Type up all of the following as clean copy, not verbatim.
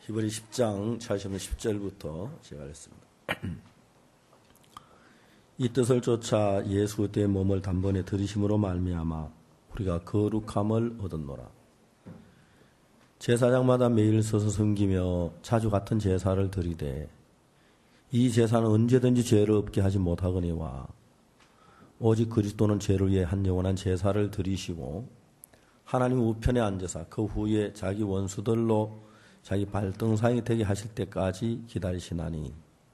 히브리 10장 10절부터 제가 했습니다. 이 뜻을 쫓아 예수 그때의 몸을 단번에 들이심으로 말미암아 우리가 거룩함을 얻었노라. 제사장마다 매일 서서 섬기며 자주 같은 제사를 드리되 이 제사는 언제든지 죄를 없게 하지 못하거니와 오직 그리스도는 죄를 위해 한 영원한 제사를 드리시고 하나님 우편에 앉으사 그 후에 자기 원수들로 자기 발등상이 되게 하실 때까지 기다리시나니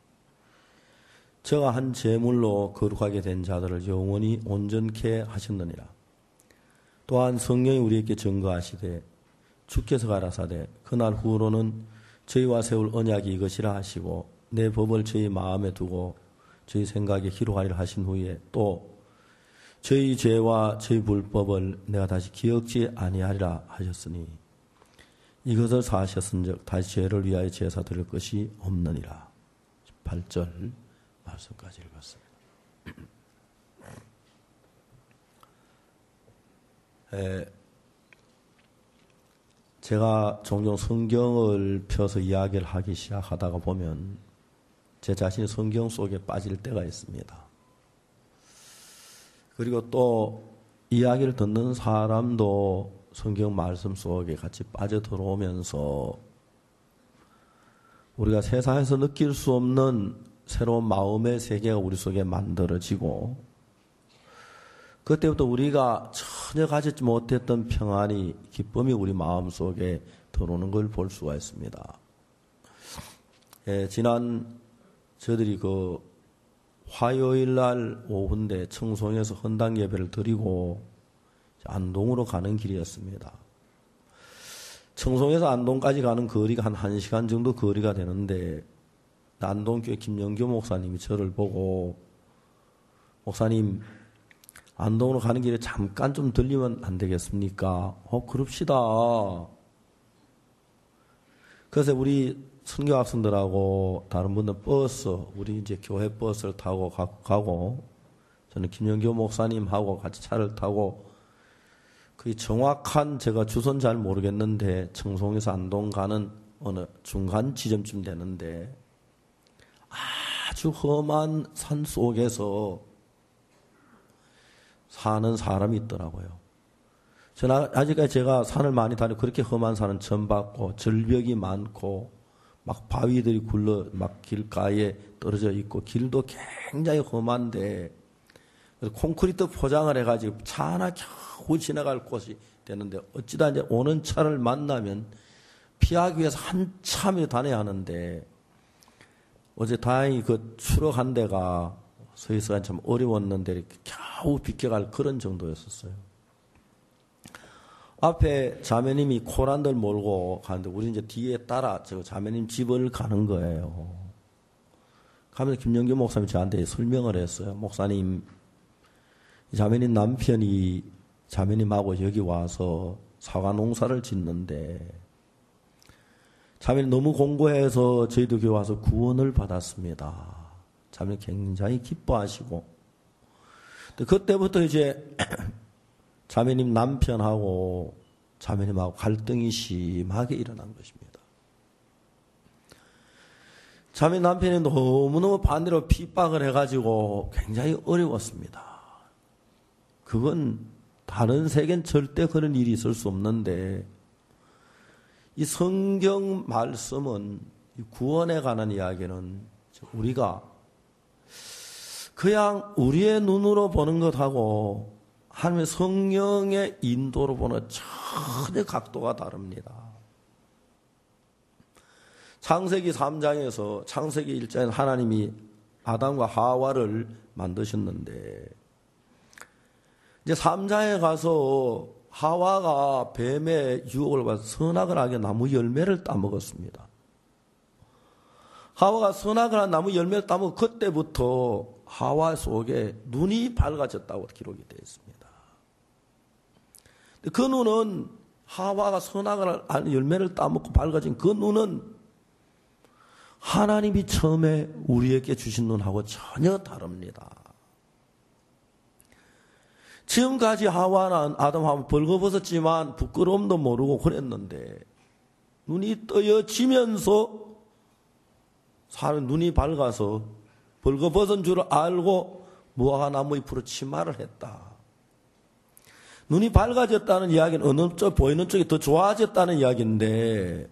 저가 한 제물로 거룩하게 된 자들을 영원히 온전케 하셨느니라. 또한 성령이 우리에게 증거하시되 주께서 가라사대 그날 후로는 저희와 세울 언약이 이것이라 하시고 내 법을 저희 마음에 두고 저희 생각에 기록하리라 하신 후에 또 저희 죄와 저희 불법을 내가 다시 기억지 아니하리라 하셨으니 이것을 사하셨은즉 다시 죄를 위하여 제사 드릴 것이 없느니라. 8절 말씀까지 읽었습니다. 제가 종종 성경을 펴서 이야기를 하기 시작하다가 보면 제 자신이 성경 속에 빠질 때가 있습니다. 그리고 또 이야기를 듣는 사람도 성경 말씀 속에 같이 빠져들어오면서 우리가 세상에서 느낄 수 없는 새로운 마음의 세계가 우리 속에 만들어지고 그때부터 우리가 전혀 가지지 못했던 평안이 기쁨이 우리 마음 속에 들어오는 걸 볼 수가 있습니다. 지난 저희들이 그 화요일 날 오후인데 청송에서 헌당 예배를 드리고 안동으로 가는 길이었습니다. 청송에서 안동까지 가는 거리가 한 1시간 정도 거리가 되는데 안동교회 김영교 목사님이 저를 보고 목사님 안동으로 가는 길에 잠깐 좀 들리면 안 되겠습니까? 그럽시다. 그래서 우리 선교 학생들하고 다른 분들 버스, 우리 이제 교회 버스를 타고 가고 저는 김영교 목사님하고 같이 차를 타고 그 정확한 제가 주소는 잘 모르겠는데 청송에서 안동 가는 어느 중간 지점쯤 되는데 아주 험한 산 속에서 사는 사람이 있더라고요. 저는 아직까지 제가 산을 많이 다니고 그렇게 험한 산은 처음 봤고 절벽이 많고 막 바위들이 굴러 막 길가에 떨어져 있고 길도 굉장히 험한데 콘크리트 포장을 해가지고 차 하나 겨우 지나갈 곳이 되는데 어찌다 이제 오는 차를 만나면 피하기 위해서 한참을 다녀야 하는데 어제 다행히 그 추락한 데가 서있어가 참 어려웠는데 이렇게 겨우 비켜갈 그런 정도였었어요. 앞에 자매님이 코란들 몰고 가는데 우리 이제 뒤에 따라 저 자매님 집을 가는 거예요. 가면서 김영규 목사님이 저한테 설명을 했어요. 목사님, 자매님 남편이 자매님하고 여기 와서 사과 농사를 짓는데 자매님 너무 공고해서 저희도 교회 와서 구원을 받았습니다. 자매님 굉장히 기뻐하시고 그때부터 이제 자매님 남편하고 자매님하고 갈등이 심하게 일어난 것입니다. 자매 남편이 너무너무 반대로 핍박을 해가지고 굉장히 어려웠습니다. 그건 다른 세계는 절대 그런 일이 있을 수 없는데 이 성경 말씀은 구원에 관한 이야기는 우리가 그냥 우리의 눈으로 보는 것하고 하나님의 성령의 인도로 보는 전혀 각도가 다릅니다. 창세기 3장에서 창세기 1장에서 하나님이 아담과 하와를 만드셨는데 이제 3장에 가서 하와가 뱀의 유혹을 받아서 선악을 하게 나무 열매를 따먹었습니다. 하와가 선악을 한 나무 열매를 따먹고 그때부터 하와 속에 눈이 밝아졌다고 기록이 되어 있습니다. 그 눈은 하와가 선악을 한 열매를 따먹고 밝아진 그 눈은 하나님이 처음에 우리에게 주신 눈하고 전혀 다릅니다. 지금까지 하와는 아담하고 벌거벗었지만 부끄러움도 모르고 그랬는데 눈이 떠여지면서 사람 눈이 밝아서 벌거벗은 줄 알고 무화과나무 잎으로 치마를 했다. 눈이 밝아졌다는 이야기는 어느 쪽 보이는 쪽이 더 좋아졌다는 이야기인데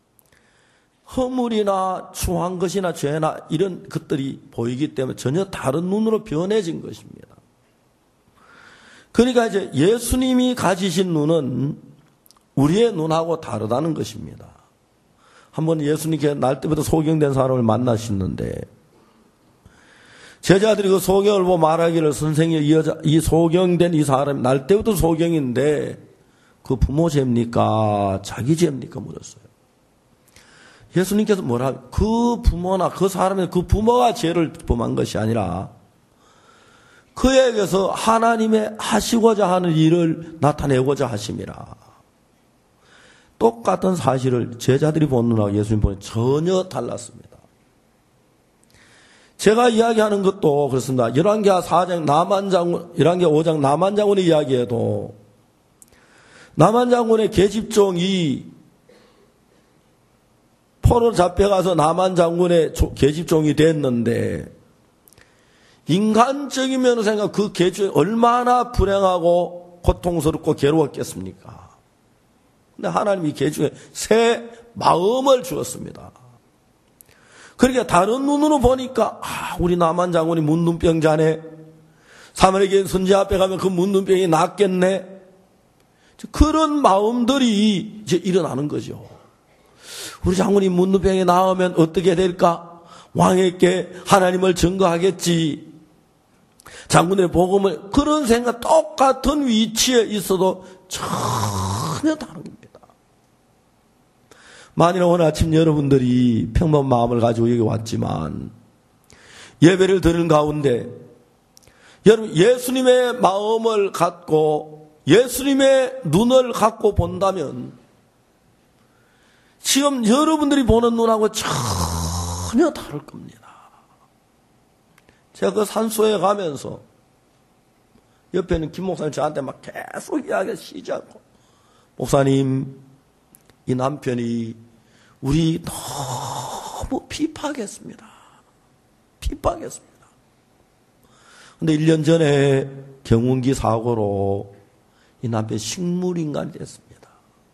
허물이나 추한 것이나 죄나 이런 것들이 보이기 때문에 전혀 다른 눈으로 변해진 것입니다. 그러니까 이제 예수님이 가지신 눈은 우리의 눈하고 다르다는 것입니다. 한번 예수님께 날 때부터 소경된 사람을 만나셨는데 제자들이 그 소경을 보고 말하기를 선생님 이 소경된 이 사람이 날 때부터 소경인데 그 부모 죄입니까? 자기 죄입니까? 물었어요. 예수님께서 뭐라 그 부모나 그 사람의 그 부모가 죄를 범한 것이 아니라 그에게서 하나님의 하시고자 하는 일을 나타내고자 하심이라. 똑같은 사실을 제자들이 본 눈하고 예수님 보는 전혀 달랐습니다. 제가 이야기하는 것도 그렇습니다. 열왕기하 4장 열왕기하 5장 나만 장군의 이야기에도 나만 장군의 계집종이 포로 잡혀가서 나만 장군의 계집종이 됐는데 인간적인 면으로 생각하면 그 계집종이 얼마나 불행하고 고통스럽고 괴로웠겠습니까? 근데 하나님이 계집종에 새 마음을 주었습니다. 그러니까 다른 눈으로 보니까 우리 나만 장군이 문둥병자네. 사마리아인 선지 앞에 가면 그 문둥병이 낫겠네. 그런 마음들이 이제 일어나는 거죠. 우리 장군이 문둥병이 나으면 어떻게 될까? 왕에게 하나님을 증거하겠지. 장군의 복음을 그런 생각 똑같은 위치에 있어도 전혀 다른 겁니다. 만일 오늘 아침 여러분들이 평범한 마음을 가지고 여기 왔지만 예배를 드리는 가운데 여러분 예수님의 마음을 갖고 예수님의 눈을 갖고 본다면 지금 여러분들이 보는 눈하고 전혀 다를 겁니다. 제가 그 산소에 가면서 옆에는 김 목사님 저한테 막 계속 이야기 시작하고 목사님 이 남편이 우리 너무 핍박했습니다. 핍박했습니다. 근데 1년 전에 경운기 사고로 이 남편이 식물인간이 됐습니다.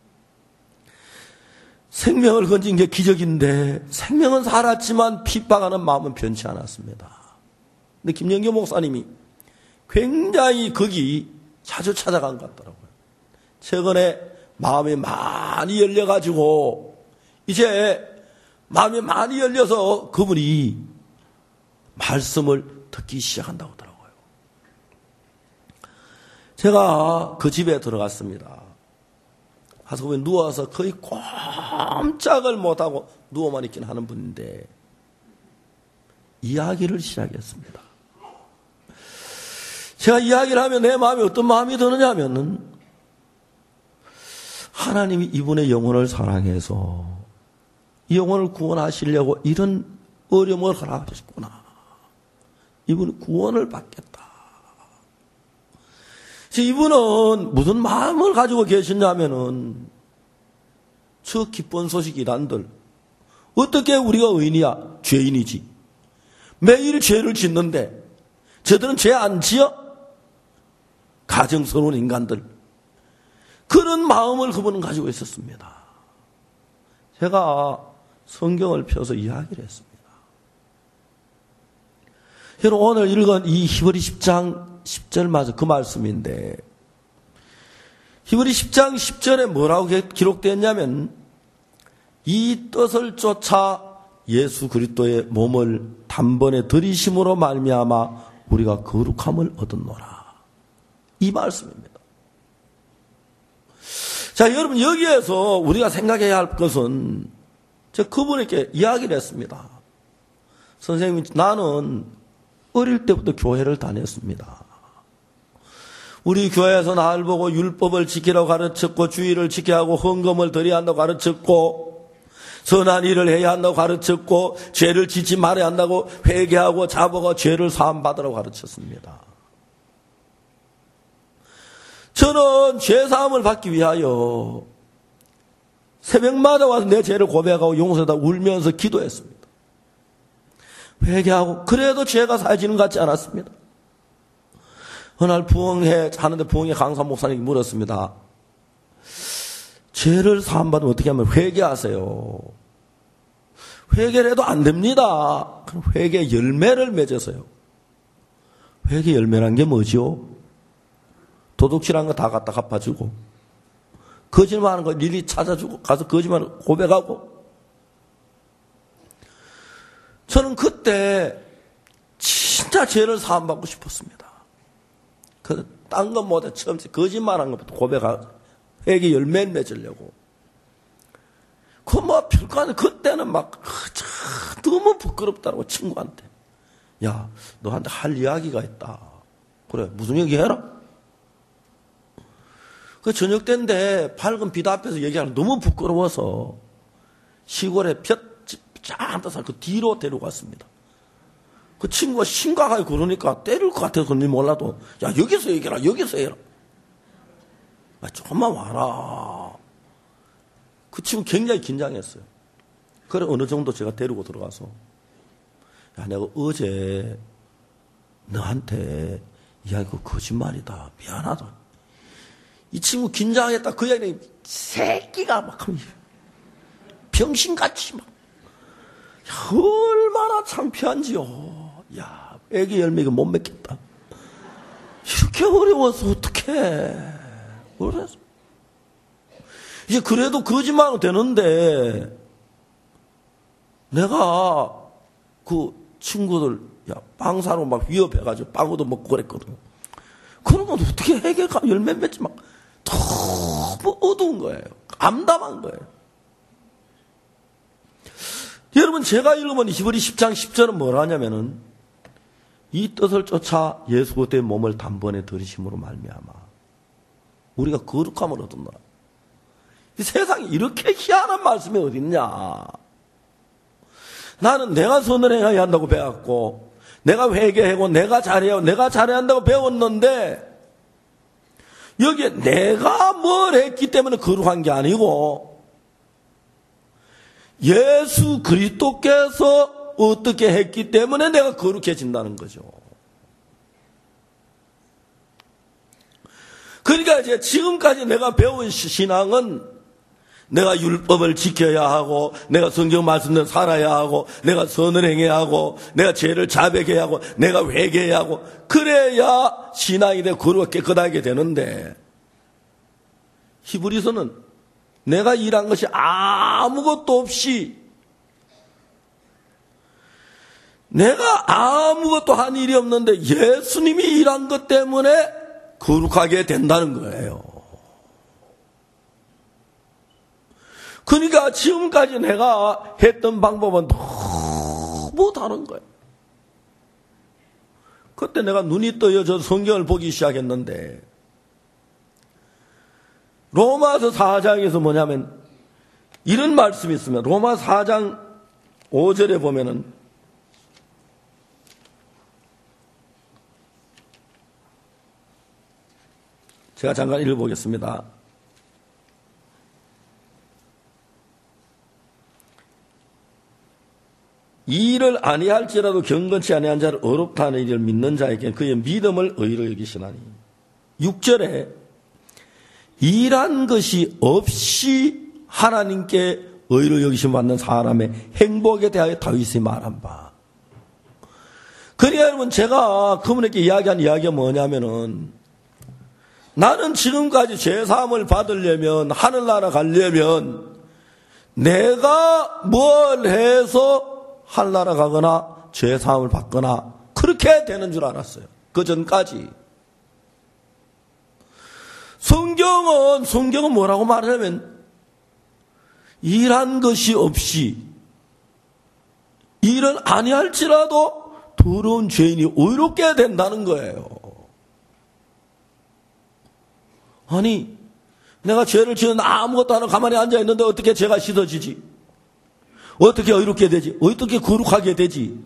생명을 건진 게 기적인데 생명은 살았지만 핍박하는 마음은 변치 않았습니다. 근데 김영교 목사님이 굉장히 거기 자주 찾아간 것 같더라고요. 최근에 마음이 많이 열려가지고 이제 마음이 많이 열려서 그분이 말씀을 듣기 시작한다고 하더라고요. 제가 그 집에 들어갔습니다. 가서 그분이 누워서 거의 꼼짝을 못하고 누워만 있긴 하는 분인데 이야기를 시작했습니다. 제가 이야기를 하면 내 마음이 어떤 마음이 드느냐 하면은 하나님이 이분의 영혼을 사랑해서 이 영혼을 구원하시려고 이런 어려움을 허락하셨구나. 이분은 구원을 받겠다. 이분은 무슨 마음을 가지고 계셨냐면은 저 기쁜 소식이란들 어떻게 우리가 의인이야? 죄인이지. 매일 죄를 짓는데 저들은 죄 안 지어? 가정스러운 인간들. 그런 마음을 그분은 가지고 있었습니다. 제가 성경을 펴서 이야기를 했습니다. 여러분 오늘 읽은 이 히브리 10장 10절 맞아 그 말씀인데 히브리 10장 10절에 뭐라고 기록되었냐면 이 뜻을 쫓아 예수 그리스도의 몸을 단번에 들이심으로 말미암아 우리가 거룩함을 얻었노라. 이 말씀입니다. 자, 여러분 여기에서 우리가 생각해야 할 것은 제가 그분에게 이야기를 했습니다. 선생님, 나는 어릴 때부터 교회를 다녔습니다. 우리 교회에서 나를 보고 율법을 지키라고 가르쳤고 주의를 지켜야 하고 헌금을 드려야 한다고 가르쳤고 선한 일을 해야 한다고 가르쳤고 죄를 짓지 말아야 한다고 회개하고 자복하고 죄를 사함받으라고 가르쳤습니다. 저는 죄사함을 받기 위하여 새벽마다 와서 내 죄를 고백하고 용서하다 울면서 기도했습니다. 회개하고 그래도 죄가 사해지는 것 같지 않았습니다. 어느 날 부흥회 하는데 부흥회 강사 목사님이 물었습니다. 죄를 사함받으면 어떻게 하면 회개하세요. 회개를 해도 안 됩니다. 그럼 회개 열매를 맺어서요. 회개 열매란 게 뭐죠? 도둑질한 거 다 갖다 갚아주고 거짓말하는 거 일일이 찾아주고 가서 거짓말을 고백하고. 저는 그때 진짜 죄를 사함받고 싶었습니다. 딴 건 못해 처음 거짓말한 것부터 고백하고 회개 열매를 맺으려고. 뭐 별거 아니에요. 그때는 막 너무 부끄럽다고 친구한테. 야, 너한테 할 이야기가 있다. 그래, 무슨 얘기 해라. 그 저녁 때인데 밝은 빛 앞에서 얘기하는 너무 부끄러워서 시골에 볕집 쫙 떠서 그 뒤로 데리고 갔습니다. 그 친구가 심각하게 그러니까 때릴 것 같아서 그런지 몰라도 야, 여기서 얘기해라, 여기서 해라. 조금만 와라. 그 친구 굉장히 긴장했어요. 그래 어느 정도 제가 데리고 들어가서 야, 내가 어제 너한테 이야기가 거짓말이다. 미안하다. 이 친구 긴장했다. 그 이야기는 새끼가 막 병신같이 막 야, 얼마나 창피한지요. 야, 애기 열매가 못 맺겠다. 이렇게 어려워서 어떡해. 그래서 이제 그래도 거짓말은 되는데 내가 그 친구들 야, 빵 사러 막 위협해가지고 빵도 먹고 그랬거든. 그런 건 어떻게 해결가 열매 맺지 막 너무 어두운 거예요. 암담한 거예요. 여러분 제가 읽으면 히브리 10장 10절은 뭐라 하냐면은 이 뜻을 쫓아 예수 그리스도의 몸을 단번에 들이심으로 말미암아 우리가 거룩함을 얻었노라. 이 세상에 이렇게 희한한 말씀이 어딨냐. 나는 내가 선을 행해야 한다고 배웠고 내가 회개하고 내가 잘해야 한다고 배웠는데 여기에 내가 뭘 했기 때문에 거룩한 게 아니고 예수 그리스도께서 어떻게 했기 때문에 내가 거룩해진다는 거죠. 그러니까 이제 지금까지 내가 배운 신앙은 내가 율법을 지켜야 하고 내가 성경 말씀대로 살아야 하고 내가 선을 행해야 하고 내가 죄를 자백해야 하고 내가 회개해야 하고 그래야 신앙이 되고 거룩하게 깨끗하게 되는데 히브리서는 내가 일한 것이 아무것도 없이 내가 아무것도 한 일이 없는데 예수님이 일한 것 때문에 거룩하게 된다는 거예요. 그러니까 지금까지 내가 했던 방법은 너무 다른 거예요. 그때 내가 눈이 떠여져 성경을 보기 시작했는데 로마서 4장에서 뭐냐면 이런 말씀이 있으면 로마 4장 5절에 보면은 제가 잠깐 읽어보겠습니다. 이 일을 아니할지라도 경건치 아니한 자를 어렵다 하는 일을 믿는 자에게 그의 믿음을 의로 여기시나니 6절에 일한 것이 없이 하나님께 의로 여기심 받는 사람의 행복에 대하여 다윗이 말한 바. 그러니까 여러분 제가 그분에게 이야기한 이야기가 뭐냐면은 나는 지금까지 죄사함을 받으려면 하늘나라 가려면 내가 뭘 해서 하늘나라 가거나 죄사함을 받거나 그렇게 되는 줄 알았어요. 그 전까지. 성경은 뭐라고 말하냐면 일한 것이 없이 일은 아니할지라도 더러운 죄인이 의롭게 된다는 거예요. 아니 내가 죄를 지은 아무것도 안 하고 가만히 앉아있는데 어떻게 죄가 씻어지지? 어떻게 의롭게 되지? 어떻게 거룩하게 되지?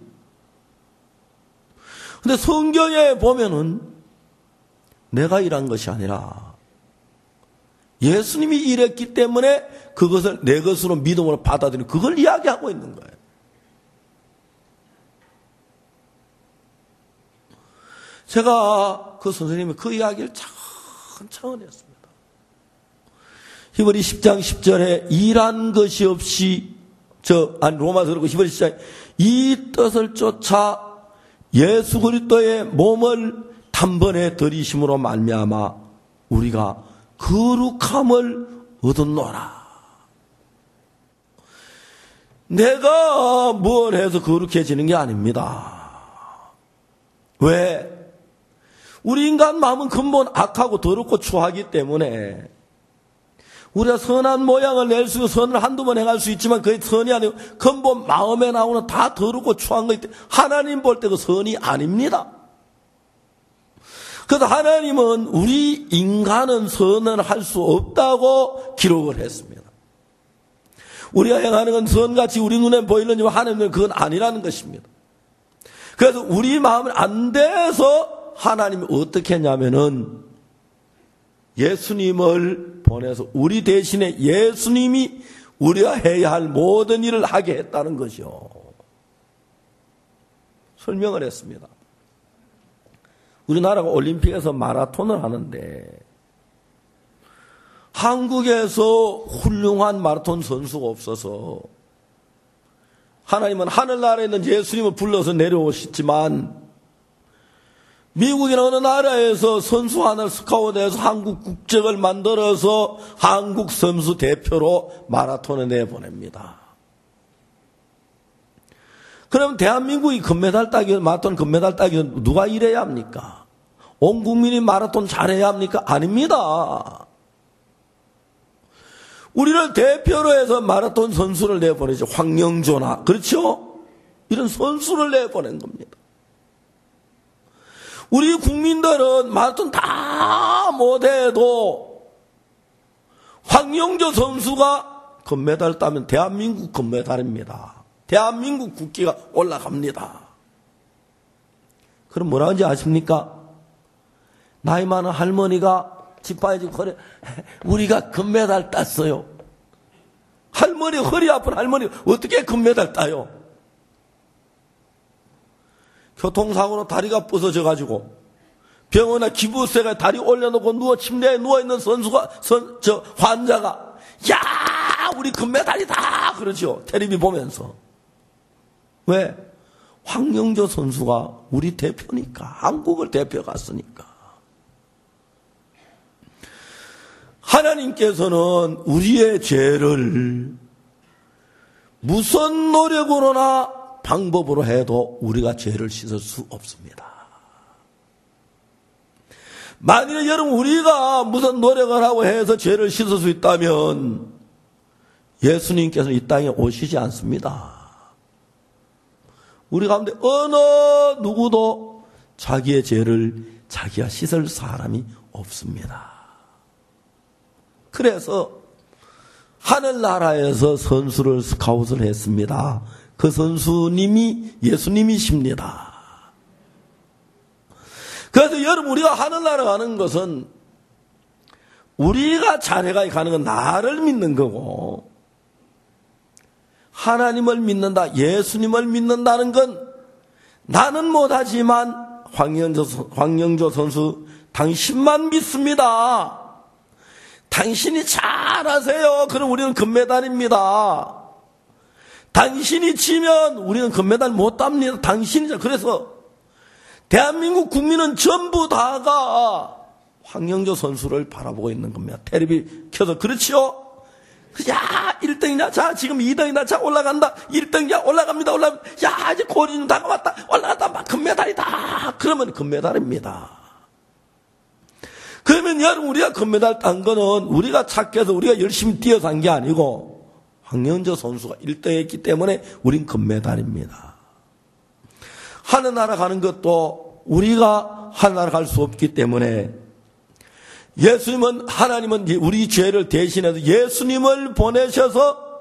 근데 성경에 보면은 내가 일한 것이 아니라 예수님이 이랬기 때문에 그것을 내 것으로 믿음으로 받아들이는 그걸 이야기하고 있는 거예요. 제가 그 선생님이 그 이야기를 천천히 했습니다. 히브리 10장 10절에 일한 것이 없이 로마서 그렇고 히브리 10장 이 뜻을 쫓아 예수 그리스도의 몸을 단번에 들이심으로 말미암아 우리가 거룩함을 얻었노라. 내가 뭘 해서 거룩해지는 게 아닙니다. 왜? 우리 인간 마음은 근본 악하고 더럽고 추하기 때문에 우리가 선한 모양을 낼 수 있고 선을 한두 번 행할 수 있지만 그게 선이 아니고 근본 마음에 나오는 다 더럽고 추한 거기 때문에 하나님 볼 때 그 선이 아닙니다. 그래서 하나님은 우리 인간은 선을 할 수 없다고 기록을 했습니다. 우리가 행하는 건 선같이 우리 눈에 보이는지만 하나님은 그건 아니라는 것입니다. 그래서 우리 마음은 안 돼서 하나님이 어떻게 했냐면은 예수님을 보내서 우리 대신에 예수님이 우리가 해야 할 모든 일을 하게 했다는 것이요. 설명을 했습니다. 우리나라가 올림픽에서 마라톤을 하는데 한국에서 훌륭한 마라톤 선수가 없어서 하나님은 하늘나라에 있는 예수님을 불러서 내려오셨지만 미국이나 어느 나라에서 선수 하나를 스카우트해서 한국 국적을 만들어서 한국 선수 대표로 마라톤에 내보냅니다. 그럼 대한민국이 금메달 따기, 마라톤 금메달 따기 누가 일해야 합니까? 온 국민이 마라톤 잘해야 합니까? 아닙니다. 우리를 대표로 해서 마라톤 선수를 내보내죠. 황영조나, 그렇죠? 이런 선수를 내보낸 겁니다. 우리 국민들은 마라톤 다 못해도 황영조 선수가 금메달 따면 대한민국 금메달입니다. 대한민국 국기가 올라갑니다. 그럼 뭐라 하는지 아십니까? 나이 많은 할머니가 지파에 지고 그래 우리가 금메달 땄어요. 할머니 허리 아픈 할머니 어떻게 금메달 따요? 교통사고로 다리가 부서져 가지고 병원에 기부세가 다리 올려놓고 침대에 누워있는 환자가 야 우리 금메달이다 그러죠. 텔레비 보면서. 왜? 황영조 선수가 우리 대표니까. 한국을 대표 갔으니까. 하나님께서는 우리의 죄를 무슨 노력으로나 방법으로 해도 우리가 죄를 씻을 수 없습니다. 만일에 여러분 우리가 무슨 노력을 하고 해서 죄를 씻을 수 있다면 예수님께서는 이 땅에 오시지 않습니다. 우리 가운데 어느 누구도 자기의 죄를 자기가 씻을 사람이 없습니다. 그래서 하늘나라에서 선수를 스카웃을 했습니다. 그 선수님이 예수님이십니다. 그래서 여러분 우리가 하늘나라 가는 것은 우리가 잘해가 가는 건 나를 믿는 거고 하나님을 믿는다, 예수님을 믿는다는 건 나는 못하지만 황영조 선수 당신만 믿습니다. 당신이 잘하세요. 그럼 우리는 금메달입니다. 당신이 지면 우리는 금메달 못 땁니다. 당신이죠. 그래서 대한민국 국민은 전부 다가 황영조 선수를 바라보고 있는 겁니다. 텔레비 켜서 그렇지요? 야 1등이냐? 자 지금 2등이냐? 자 올라간다. 1등이냐? 올라갑니다. 야 이제 고리는 다가왔다. 올라갔다. 막 금메달이다. 그러면 금메달입니다. 그러면 여러분 우리가 금메달 딴 거는 우리가 착해서 우리가 열심히 뛰어서 한 게 아니고 황영조 선수가 1등했기 때문에 우린 금메달입니다. 하늘나라 가는 것도 우리가 하늘나라 갈 수 없기 때문에 하나님은 우리 죄를 대신해서 예수님을 보내셔서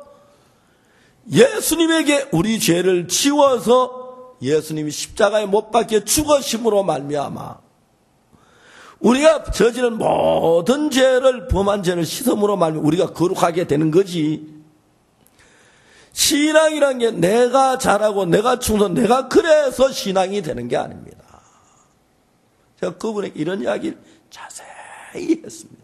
예수님에게 우리 죄를 지워서 예수님이 십자가에 못 박혀 죽으심으로 말미암아 우리가 저지른 모든 죄를, 범한 죄를 씻음으로 말미암아 우리가 거룩하게 되는 거지. 신앙이란 게 내가 잘하고 내가 충성, 내가 그래서 신앙이 되는 게 아닙니다. 제가 그분에게 이런 이야기를 자세히 했습니다.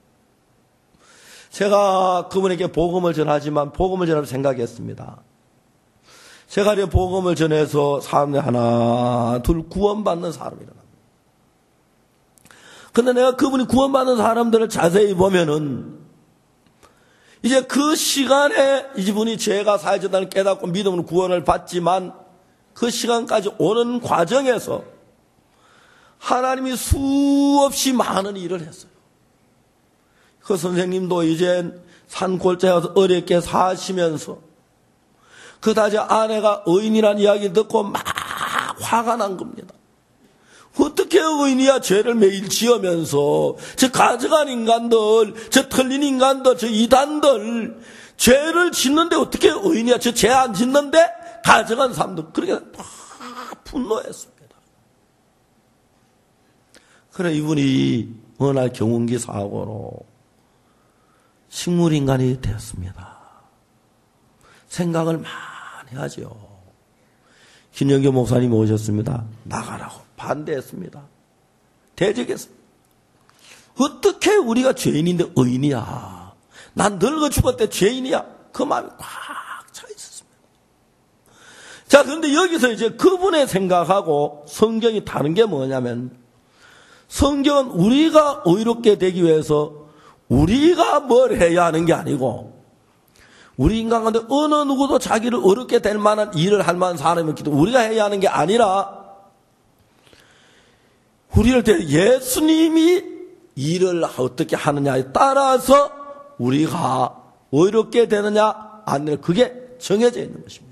제가 그분에게 복음을 전하지만 복음을 전하며 생각했습니다. 제가 이 복음을 전해서 사람들 하나 둘 구원받는 사람이 일어납니다. 근데 내가 그분이 구원받는 사람들을 자세히 보면은 이제 그 시간에 이분이 죄가 사해졌다는 깨닫고 믿음으로 구원을 받지만 그 시간까지 오는 과정에서 하나님이 수없이 많은 일을 했어요. 그 선생님도 이제 산골짜기에 가서 어렵게 사시면서 그다지 아내가 의인이라는 이야기 듣고 막 화가 난 겁니다. 어떻게 의인이야 죄를 매일 지으면서 저 가져간 인간들, 저 틀린 인간들, 저 이단들 죄를 짓는데 어떻게 의인이야? 저 죄 안 짓는데 가져간 사람들 그렇게 다 분노했습니다. 그래 이분이 어느 날 경운기 사고로 식물인간이 되었습니다. 생각을 많이 하죠. 김영교 목사님이 오셨습니다. 나가라고 반대했습니다. 대적했습니다. 어떻게 우리가 죄인인데 의인이야? 난 늙어 죽었대 죄인이야? 그 마음이 꽉 차 있었습니다. 자, 그런데 여기서 이제 그분의 생각하고 성경이 다른 게 뭐냐면 성경은 우리가 의롭게 되기 위해서 우리가 뭘 해야 하는 게 아니고 우리 인간 가운데 어느 누구도 자기를 어렵게 될 만한 일을 할 만한 사람이 없기 때문에 우리가 해야 하는 게 아니라 우리를 때 예수님이 일을 어떻게 하느냐에 따라서 우리가 의롭게 되느냐 안 되느냐 그게 정해져 있는 것입니다.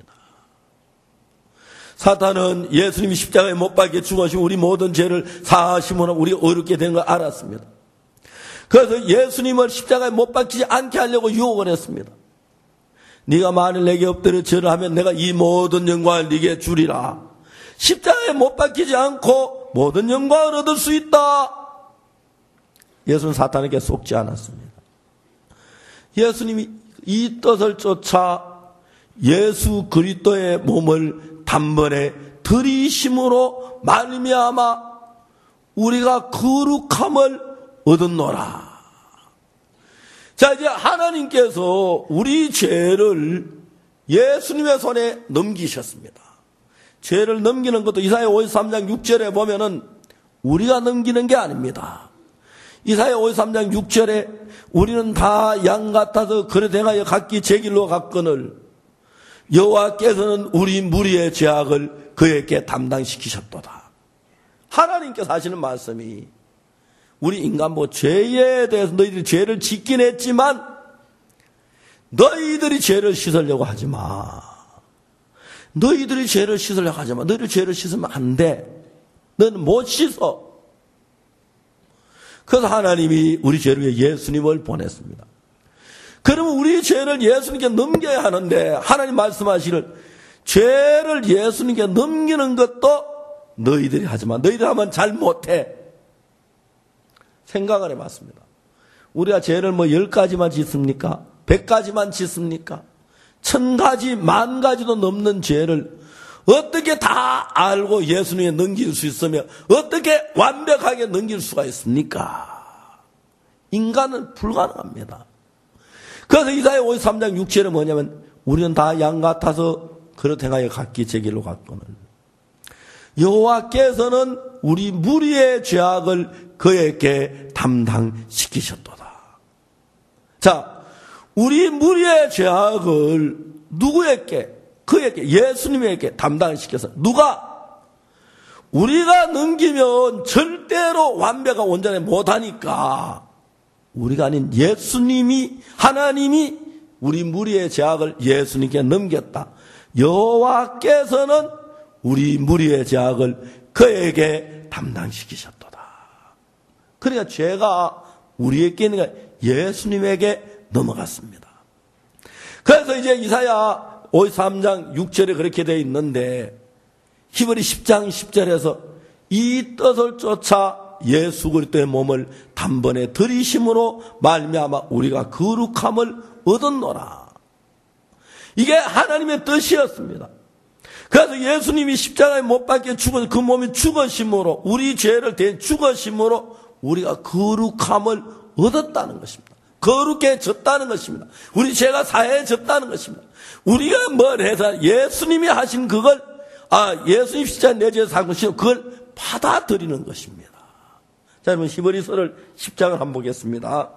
사탄은 예수님이 십자가에 못 박혀 죽으시고 우리 모든 죄를 사하심으로 우리가 의롭게 되는 걸 알았습니다. 그래서 예수님을 십자가에 못 박히지 않게 하려고 유혹을 했습니다. 네가 만일 내게 엎드려 절을 하면 내가 이 모든 영광을 네게 주리라. 십자가에 못 박히지 않고 모든 영광을 얻을 수 있다. 예수는 사탄에게 속지 않았습니다. 예수님이 이 뜻을 쫓아 예수 그리스도의 몸을 단번에 들이심으로 말미암아 우리가 거룩함을 얻었노라. 자, 이제 하나님께서 우리 죄를 예수님의 손에 넘기셨습니다. 죄를 넘기는 것도 이사야 53장 6절에 보면은 우리가 넘기는 게 아닙니다. 이사야 53장 6절에 우리는 다 양 같아서 그릇 행하여 각기 제 길로 갔거늘 여호와께서는 우리 무리의 죄악을 그에게 담당시키셨도다. 하나님께서 하시는 말씀이 우리 인간뭐 죄에 대해서 너희들이 죄를 짓긴 했지만 너희들이 죄를 씻으려고 하지 마. 너희들이 죄를 씻으려고 하지 마. 너희들이 죄를 씻으면 안 돼. 너는 못 씻어. 그래서 하나님이 우리 죄를 위해 예수님을 보냈습니다. 그러면 우리 죄를 예수님께 넘겨야 하는데 하나님 말씀하시기를 죄를 예수님께 넘기는 것도 너희들이 하지 마. 너희들 하면 잘 못해. 생각을 해봤습니다. 우리가 죄를 뭐 10가지만 짓습니까? 100가지만 짓습니까? 1000가지, 10,000가지도 넘는 죄를 어떻게 다 알고 예수님에 넘길 수 있으며 어떻게 완벽하게 넘길 수가 있습니까? 인간은 불가능합니다. 그래서 이사야 53장 6절에 뭐냐면 우리는 다 양 같아서 그릇 행하여 각기 제 길로 갔거늘 여호와께서는 우리 무리의 죄악을 그에게 담당시키셨도다. 자, 우리 무리의 죄악을 누구에게? 그에게, 예수님에게 담당시켜서 누가? 우리가 넘기면 절대로 완벽한 온전히 못하니까 우리가 아닌 예수님이, 하나님이 우리 무리의 죄악을 예수님께 넘겼다. 여호와께서는 우리 무리의 죄악을 그에게 담당시키셨도다. 그러니까 죄가 우리에게 있는 게 예수님에게 넘어갔습니다. 그래서 이제 이사야 53장 6절에 그렇게 되어 있는데 히브리 10장 10절에서 이 뜻을 쫓아 예수 그리스도의 몸을 단번에 들이심으로 말미암아 우리가 거룩함을 얻었노라. 이게 하나님의 뜻이었습니다. 그래서 예수님이 십자가에 못 박혀 죽어서 그 몸이 죽으심으로 우리 죄를 대해 죽으심으로 우리가 거룩함을 얻었다는 것입니다. 거룩해졌다는 것입니다. 우리 죄가 사해졌다는 것입니다. 우리가 뭘 해서 예수님이 하신 그걸 예수님 십자가에 내 죄를 사고 그걸 받아들이는 것입니다. 자, 여러분 히브리서를 10장을 한번 보겠습니다.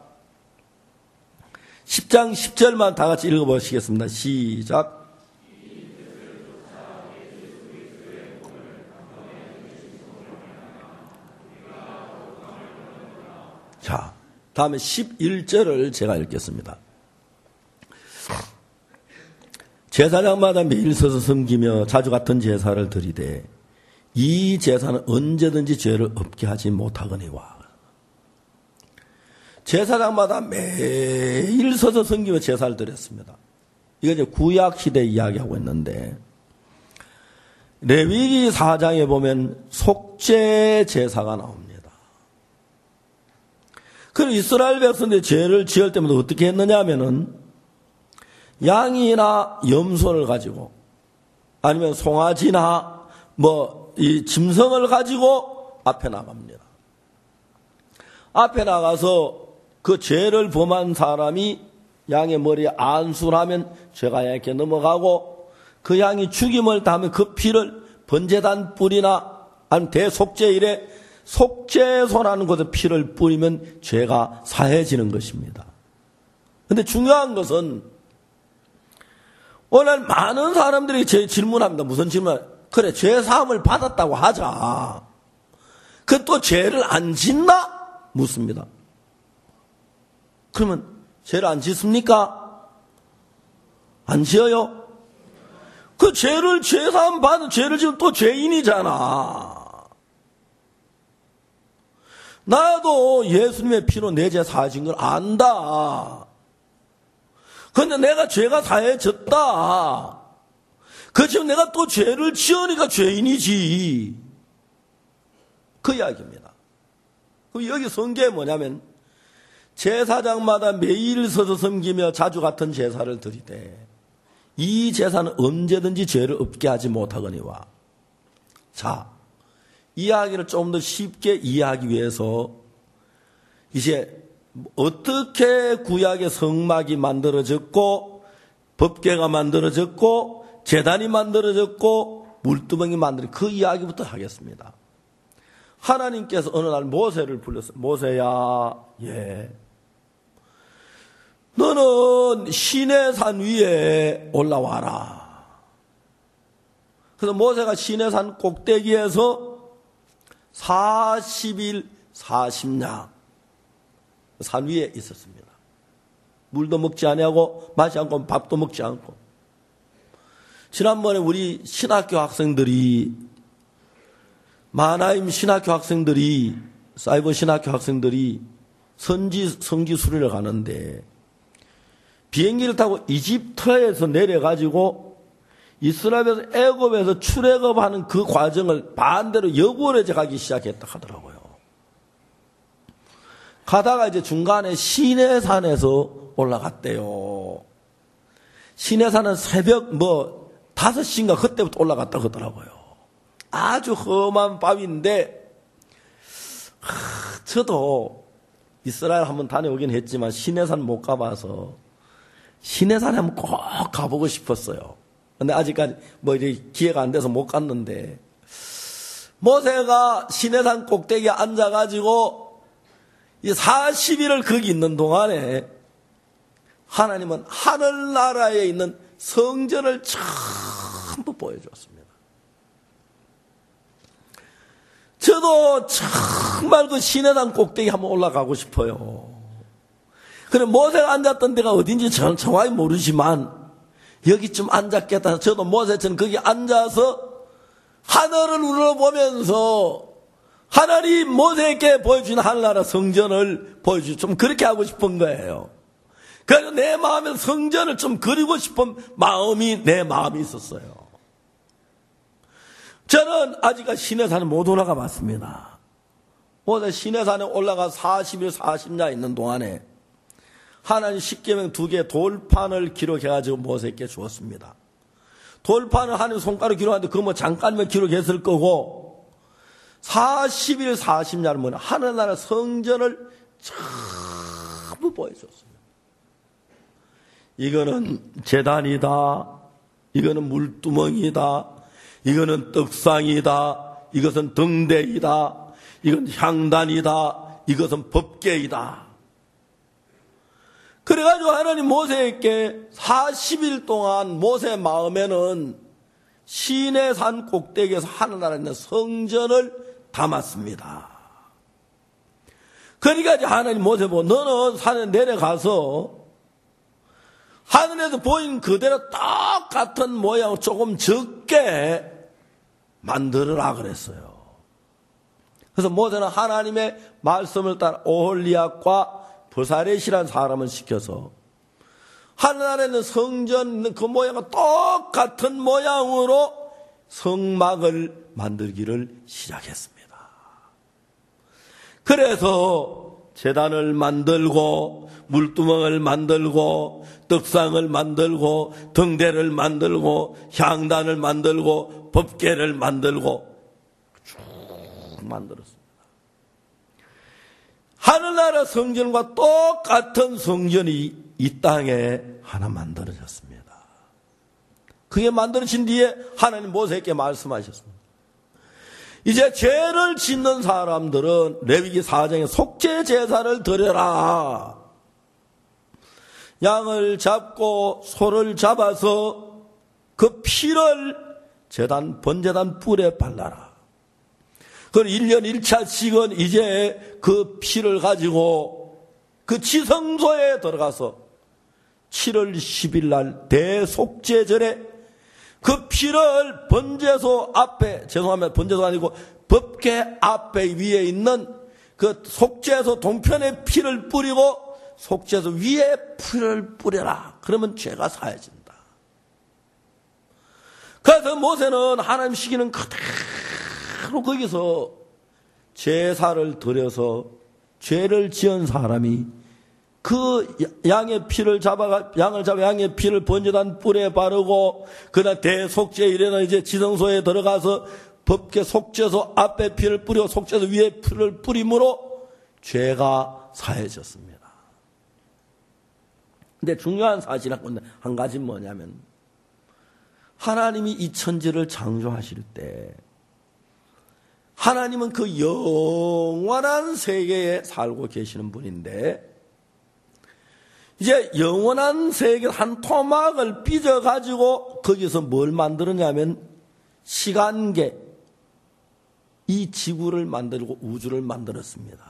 10장 10절만 다 같이 읽어보시겠습니다. 시작. 자, 다음에 11절을 제가 읽겠습니다. 제사장마다 매일 서서 섬기며 자주 같은 제사를 드리되 이 제사는 언제든지 죄를 없게 하지 못하거니와. 제사장마다 매일 서서 섬기며 제사를 드렸습니다. 이거 이제 구약 시대 이야기하고 있는데 레위기 4장에 보면 속죄 제사가 나옵니다. 그리고 이스라엘 백성들이 죄를 지을 때마다 어떻게 했느냐 하면은 양이나 염소를 가지고 아니면 송아지나 이 짐승을 가지고 앞에 나갑니다. 앞에 나가서 그 죄를 범한 사람이 양의 머리에 안수를 하면 죄가 양에게 넘어가고 그 양이 죽임을 당하면 그 피를 번제단 뿔이나 아니면 대속죄일에 속죄소라는 곳에 피를 뿌리면 죄가 사해지는 것입니다. 그런데 중요한 것은 오늘 많은 사람들이 제 질문합니다. 무슨 질문? 그래, 죄 사함을 받았다고 하자. 그 또 죄를 안 짓나? 묻습니다. 그러면 죄를 안 짓습니까? 안 지어요? 그 죄를 죄 사함 받은 죄를 지으면 또 죄인이잖아. 나도 예수님의 피로 내 죄 사해진 걸 안다. 그런데 내가 죄가 사해졌다. 그렇지만 내가 또 죄를 지으니까 죄인이지. 그 이야기입니다. 그럼 여기 성경에 뭐냐면 제사장마다 매일 서서 섬기며 자주 같은 제사를 드리되 이 제사는 언제든지 죄를 없게 하지 못하거니와. 자, 이야기를 좀 더 쉽게 이해하기 위해서 이제 어떻게 구약의 성막이 만들어졌고 법궤가 만들어졌고 제단이 만들어졌고 물두멍이 만들어졌고 그 이야기부터 하겠습니다. 하나님께서 어느 날 모세를 불렀어요. 모세야, 너는 시내산 위에 올라와라. 그래서 모세가 시내산 꼭대기에서 40일 40냐 산 위에 있었습니다. 물도 먹지 아니하고 마시 않고 밥도 먹지 않고. 지난번에 우리 신학교 학생들이 마나임 신학교 학생들이 사이버 신학교 학생들이 성지 수련을 가는데 비행기를 타고 이집트에서 내려가지고 이스라엘에서 애굽에서 출애굽하는 그 과정을 반대로 여골에 가기 시작했다 하더라고요. 가다가 이제 중간에 시내산에서 올라갔대요. 시내산은 새벽 5시인가 그때부터 올라갔다 하더라고요. 아주 험한 바위인데 저도 이스라엘 한번 다녀오긴 했지만 시내산 못 가봐서 시내산에 한번 꼭 가보고 싶었어요. 근데 아직까지 이제 기회가 안 돼서 못 갔는데 모세가 시내산 꼭대기에 앉아가지고 이 40일을 거기 있는 동안에 하나님은 하늘나라에 있는 성전을 전부 보여주었습니다. 저도 정말 그 시내산 꼭대기 한번 올라가고 싶어요. 그래 모세가 앉았던 데가 어딘지 정확히 모르지만 여기쯤 앉았겠다. 저도 모세처럼 거기 앉아서 하늘을 우러보면서 하나님 모세에게 보여준 하늘나라 성전을 보여주고 좀 그렇게 하고 싶은 거예요. 그래서 내 마음에 성전을 좀 그리고 싶은 마음이 내 마음이 있었어요. 저는 아직까지 시내산을 못 올라가 봤습니다. 모세 시내산에 올라가 40일 40야 있는 동안에 하나님 십계명 2개 돌판을 기록해가지고 모세에게 주었습니다. 돌판을 하나님 손가락 기록하는데 그거 뭐 잠깐이면 기록했을 거고 40일 40야를 뭐냐 하늘나라 성전을 전부 보여줬습니다. 이거는 제단이다. 이거는 물두멍이다. 이거는 떡상이다. 이것은 등대이다. 이건 향단이다. 이것은 법궤이다. 그래가지고 하나님 모세에게 40일 동안 모세 마음에는 시내산 꼭대기에서 하늘나라에 있는 성전을 담았습니다. 그러니까 이제 하나님 모세 보고 너는 산에 내려가서 하늘에서 보인 그대로 똑같은 모양을 조금 적게 만들어라 그랬어요. 그래서 모세는 하나님의 말씀을 따라 오홀리압과 브사렛이라는 사람을 시켜서 하늘나라에 있는 성전 그 모양과 똑같은 모양으로 성막을 만들기를 시작했습니다. 그래서 제단을 만들고 물두멍을 만들고 떡상을 만들고 등대를 만들고 향단을 만들고 법궤를 만들고 쭉 만들었습니다. 하늘나라 성전과 똑같은 성전이 이 땅에 하나 만들어졌습니다. 그게 만들어진 뒤에 하나님 모세에게 말씀하셨습니다. 이제 죄를 짓는 사람들은 레위기 4장에 속죄 제사를 드려라. 양을 잡고 소를 잡아서 그 피를 번제단 뿔에 발라라. 그 1년 1차씩은 이제 그 피를 가지고 그 지성소에 들어가서 7월 10일 날 대속죄절에 그 피를 번제소 앞에, 죄송합니다, 번제소가 아니고 법궤 앞에 위에 있는 그 속죄소 동편에 피를 뿌리고 속죄소 위에 피를 뿌려라. 그러면 죄가 사해진다. 그래서 모세는 하나님 시키는 그대로 거기서 제사를 드려서 죄를 지은 사람이 그 양의 피를 양을 잡아 양의 피를 번제단 뿔에 바르고 그다음 대속죄일에는 이제 지성소에 들어가서 법궤 속죄소 앞에 피를 뿌리고 속죄소 위에 피를 뿌림으로 죄가 사해졌습니다. 근데 중요한 사실 한 가지는 뭐냐면 하나님이 이 천지를 창조하실 때 하나님은 그 영원한 세계에 살고 계시는 분인데 이제 영원한 세계 한 토막을 빚어가지고 거기서 뭘 만들었냐면 시간계, 이 지구를 만들고 우주를 만들었습니다.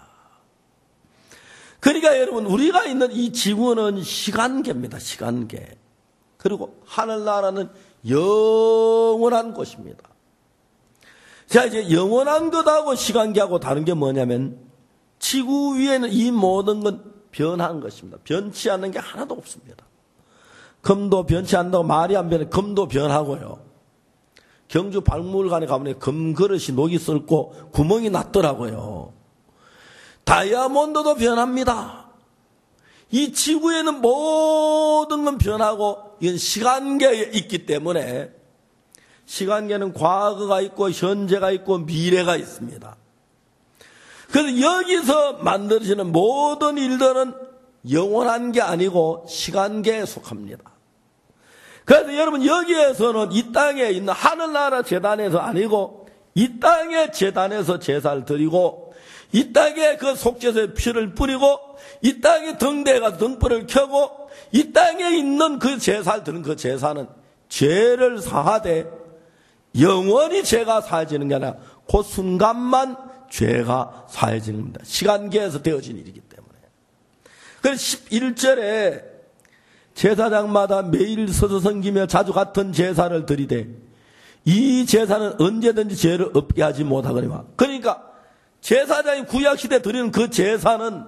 그러니까 여러분 우리가 있는 이 지구는 시간계입니다. 시간계. 그리고 하늘나라는 영원한 곳입니다. 자, 이제 영원한 것하고 시간계하고 다른 게 뭐냐면 지구 위에는 이 모든 건 변한 것입니다. 변치 않는 게 하나도 없습니다. 금도 변치 않는다고 말이 안 변해. 금도 변하고요. 경주 박물관에 가보니 금 그릇이 녹이 슬고 구멍이 났더라고요. 다이아몬드도 변합니다. 이 지구에는 모든 건 변하고 이건 시간계에 있기 때문에 시간계는 과거가 있고 현재가 있고 미래가 있습니다. 그래서 여기서 만들어지는 모든 일들은 영원한 게 아니고 시간계에 속합니다. 그래서 여러분 여기에서는 이 땅에 있는 하늘나라 제단에서 아니고 이 땅의 제단에서 제사를 드리고 이 땅에 그 속죄소에 피를 뿌리고 이 땅에 등대가 등불을 켜고 이 땅에 있는 그 제사를 드는 그 제사는 죄를 사하되 영원히 죄가 사해지는 게 아니라 그 순간만 죄가 사해지는 겁니다. 시간계에서 되어진 일이기 때문에. 그래서 11절에 제사장마다 매일 서서 섬기며 자주 같은 제사를 드리되 이 제사는 언제든지 죄를 없게 하지 못하거니와. 그러니까 제사장이 구약시대 드리는 그 제사는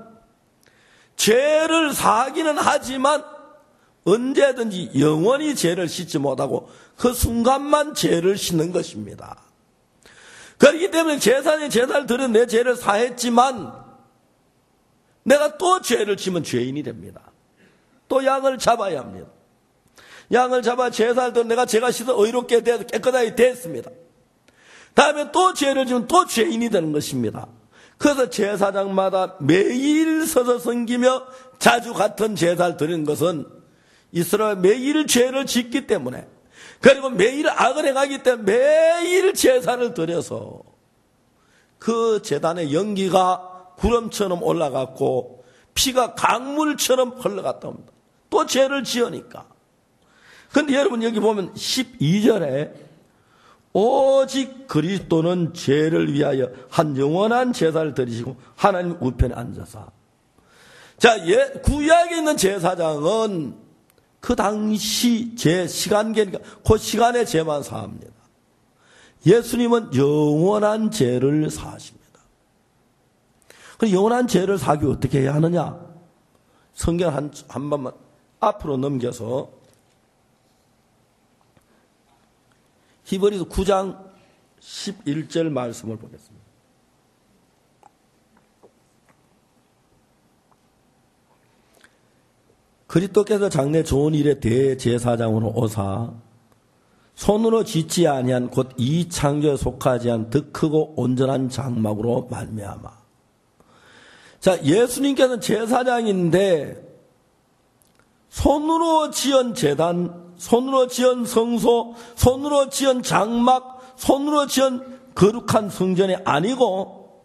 죄를 사하기는 하지만 언제든지 영원히 죄를 씻지 못하고 그 순간만 죄를 씻는 것입니다. 그렇기 때문에 제사장이 제사를 드려 내 죄를 사했지만 내가 또 죄를 지면 죄인이 됩니다. 또 양을 잡아야 합니다. 양을 잡아 제사를 드려 내가 죄가 씻어 의롭게 되어서 깨끗하게 됐습니다. 다음에 또 죄를 지면 또 죄인이 되는 것입니다. 그래서 제사장마다 매일 서서 섬기며 자주 같은 제사를 드리는 것은 이스라엘 매일 죄를 짓기 때문에, 그리고 매일 악을 행하기 때문에 매일 제사를 드려서 그 제단의 연기가 구름처럼 올라갔고 피가 강물처럼 흘러갔다 옵니다. 또 죄를 지으니까. 그런데 여러분 여기 보면 12절에 오직 그리스도는 죄를 위하여 한 영원한 제사를 드리시고 하나님 우편에 앉아서. 자, 구약에 있는 제사장은 그 당시 제 시간계니까 그 시간의 죄만 사합니다. 예수님은 영원한 죄를 사하십니다. 그럼 영원한 죄를 사기 어떻게 해야 하느냐? 성경 한 번만 앞으로 넘겨서 히브리서 9장 11절 말씀을 보겠습니다. 그리스도께서 장래 좋은 일의 대제사장으로 오사 손으로 짓지 아니한 곧 이 창조에 속하지 않은 더 크고 온전한 장막으로 말미암아. 자, 예수님께서는 제사장인데 손으로 지은 제단, 손으로 지은 성소, 손으로 지은 장막, 손으로 지은 거룩한 성전이 아니고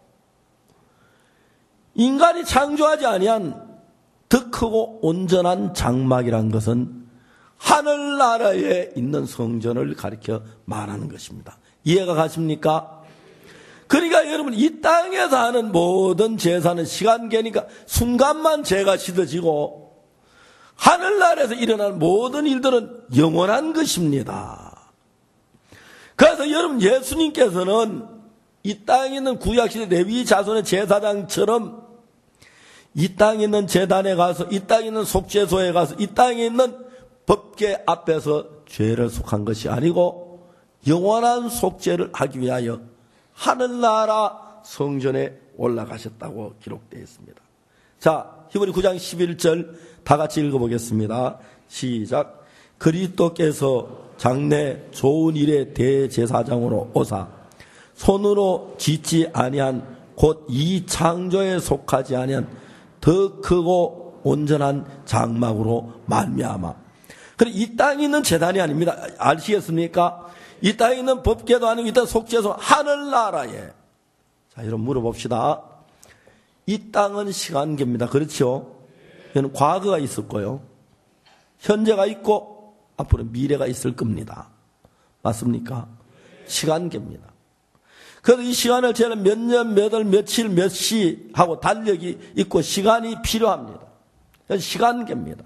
인간이 창조하지 아니한 더 크고 온전한 장막이란 것은 하늘나라에 있는 성전을 가리켜 말하는 것입니다. 이해가 가십니까? 그러니까 여러분 이 땅에서 하는 모든 제사는 시간계니까 순간만 죄가 씻어지고 하늘나라에서 일어나는 모든 일들은 영원한 것입니다. 그래서 여러분 예수님께서는 이 땅에 있는 구약시대 레위 자손의 제사장처럼 이 땅에 있는 제단에 가서 이 땅에 있는 속죄소에 가서 이 땅에 있는 법궤 앞에서 죄를 속한 것이 아니고 영원한 속죄를 하기 위하여 하늘나라 성전에 올라가셨다고 기록되어 있습니다. 자, 히브리 9장 11절 다 같이 읽어보겠습니다. 시작. 그리스도께서 장래 좋은 일의 대제사장으로 오사 손으로 짓지 아니한 곧 이 창조에 속하지 아니한 더 크고 온전한 장막으로 말미암아. 그래, 이 땅에 있는 제단이 아닙니다. 아시겠습니까? 이 땅에 있는 법궤도 아니고 이 땅 속죄소 하늘나라에. 자, 여러분 물어봅시다. 이 땅은 시간계입니다. 그렇죠? 이는 과거가 있었고요. 현재가 있고 앞으로 미래가 있을 겁니다. 맞습니까? 시간계입니다. 그래서 이 시간을 재는 몇 년, 몇 월, 며칠, 몇 시 하고 달력이 있고 시간이 필요합니다. 시간계입니다.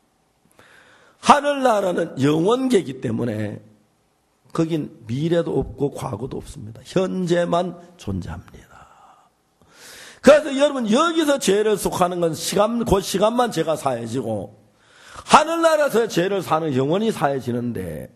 하늘나라는 영원계이기 때문에 거긴 미래도 없고 과거도 없습니다. 현재만 존재합니다. 그래서 여러분 여기서 죄를 속하는 건 그 시간만 죄가 사해지고 하늘나라에서 죄를 사는 영원히 사해지는데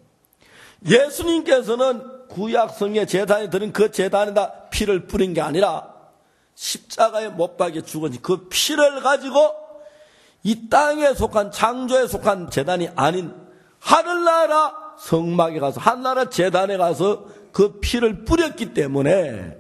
예수님께서는 구약성의 제단에 들은 그 제단에다 피를 뿌린 게 아니라 십자가에 못 박여 죽은 그 피를 가지고 이 땅에 속한 창조에 속한 제단이 아닌 하늘나라 성막에 가서 하늘나라 제단에 가서 그 피를 뿌렸기 때문에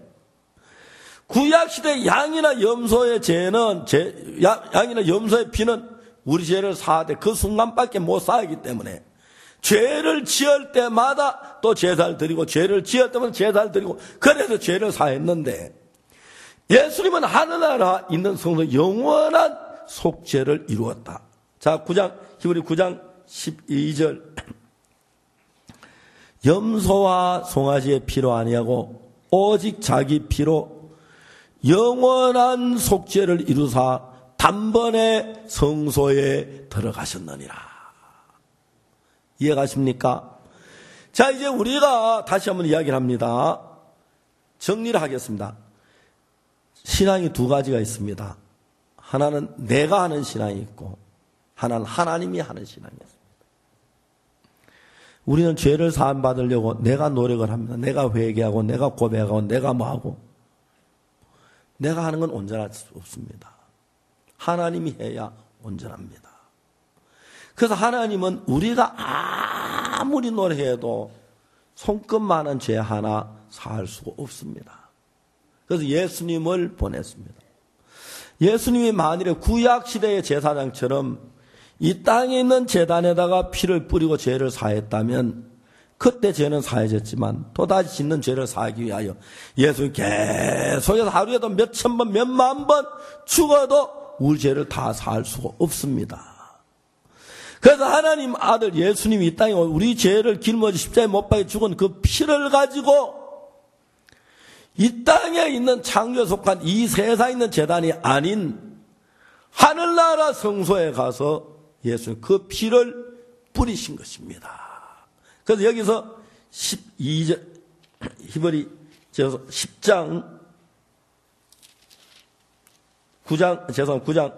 구약시대 양이나 염소의 죄는 양이나 염소의 피는 우리 죄를 사하되 그 순간밖에 못 사하기 때문에 죄를 지을 때마다 또 제사를 드리고 죄를 지을 때마다 제사를 드리고 그래서 죄를 사했는데 예수님은 하늘나라 있는 성도 영원한 속죄를 이루었다. 자, 히브리 9장 12절 염소와 송아지의 피로 아니하고 오직 자기 피로 영원한 속죄를 이루사 단번에 성소에 들어가셨느니라. 이해가십니까? 자, 이제 우리가 다시 한번 이야기를 합니다. 정리를 하겠습니다. 신앙이 두 가지가 있습니다. 하나는 내가 하는 신앙이 있고 하나는 하나님이 하는 신앙이 있습니다. 우리는 죄를 사함 받으려고 내가 노력을 합니다. 내가 회개하고 내가 고백하고 내가 뭐하고 내가 하는 건 온전할 수 없습니다. 하나님이 해야 온전합니다. 그래서 하나님은 우리가 아무리 노력해도 손끝만한 죄 하나 사할 수가 없습니다. 그래서 예수님을 보냈습니다. 예수님이 만일에 구약시대의 제사장처럼 이 땅에 있는 제단에다가 피를 뿌리고 죄를 사했다면 그때 죄는 사해졌지만 또다시 짓는 죄를 사하기 위하여 예수님 계속해서 하루에도 몇천 번, 몇만 번 죽어도 우리 죄를 다 사할 수가 없습니다. 그래서 하나님 아들 예수님이 이 땅에 우리 죄를 길머지 십자가에 못 박혀 죽은 그 피를 가지고 이 땅에 있는 창조에 속한 이 세상에 있는 제단이 아닌 하늘나라 성소에 가서 예수님 그 피를 뿌리신 것입니다. 그래서 여기서 12절 히브리 10장 9장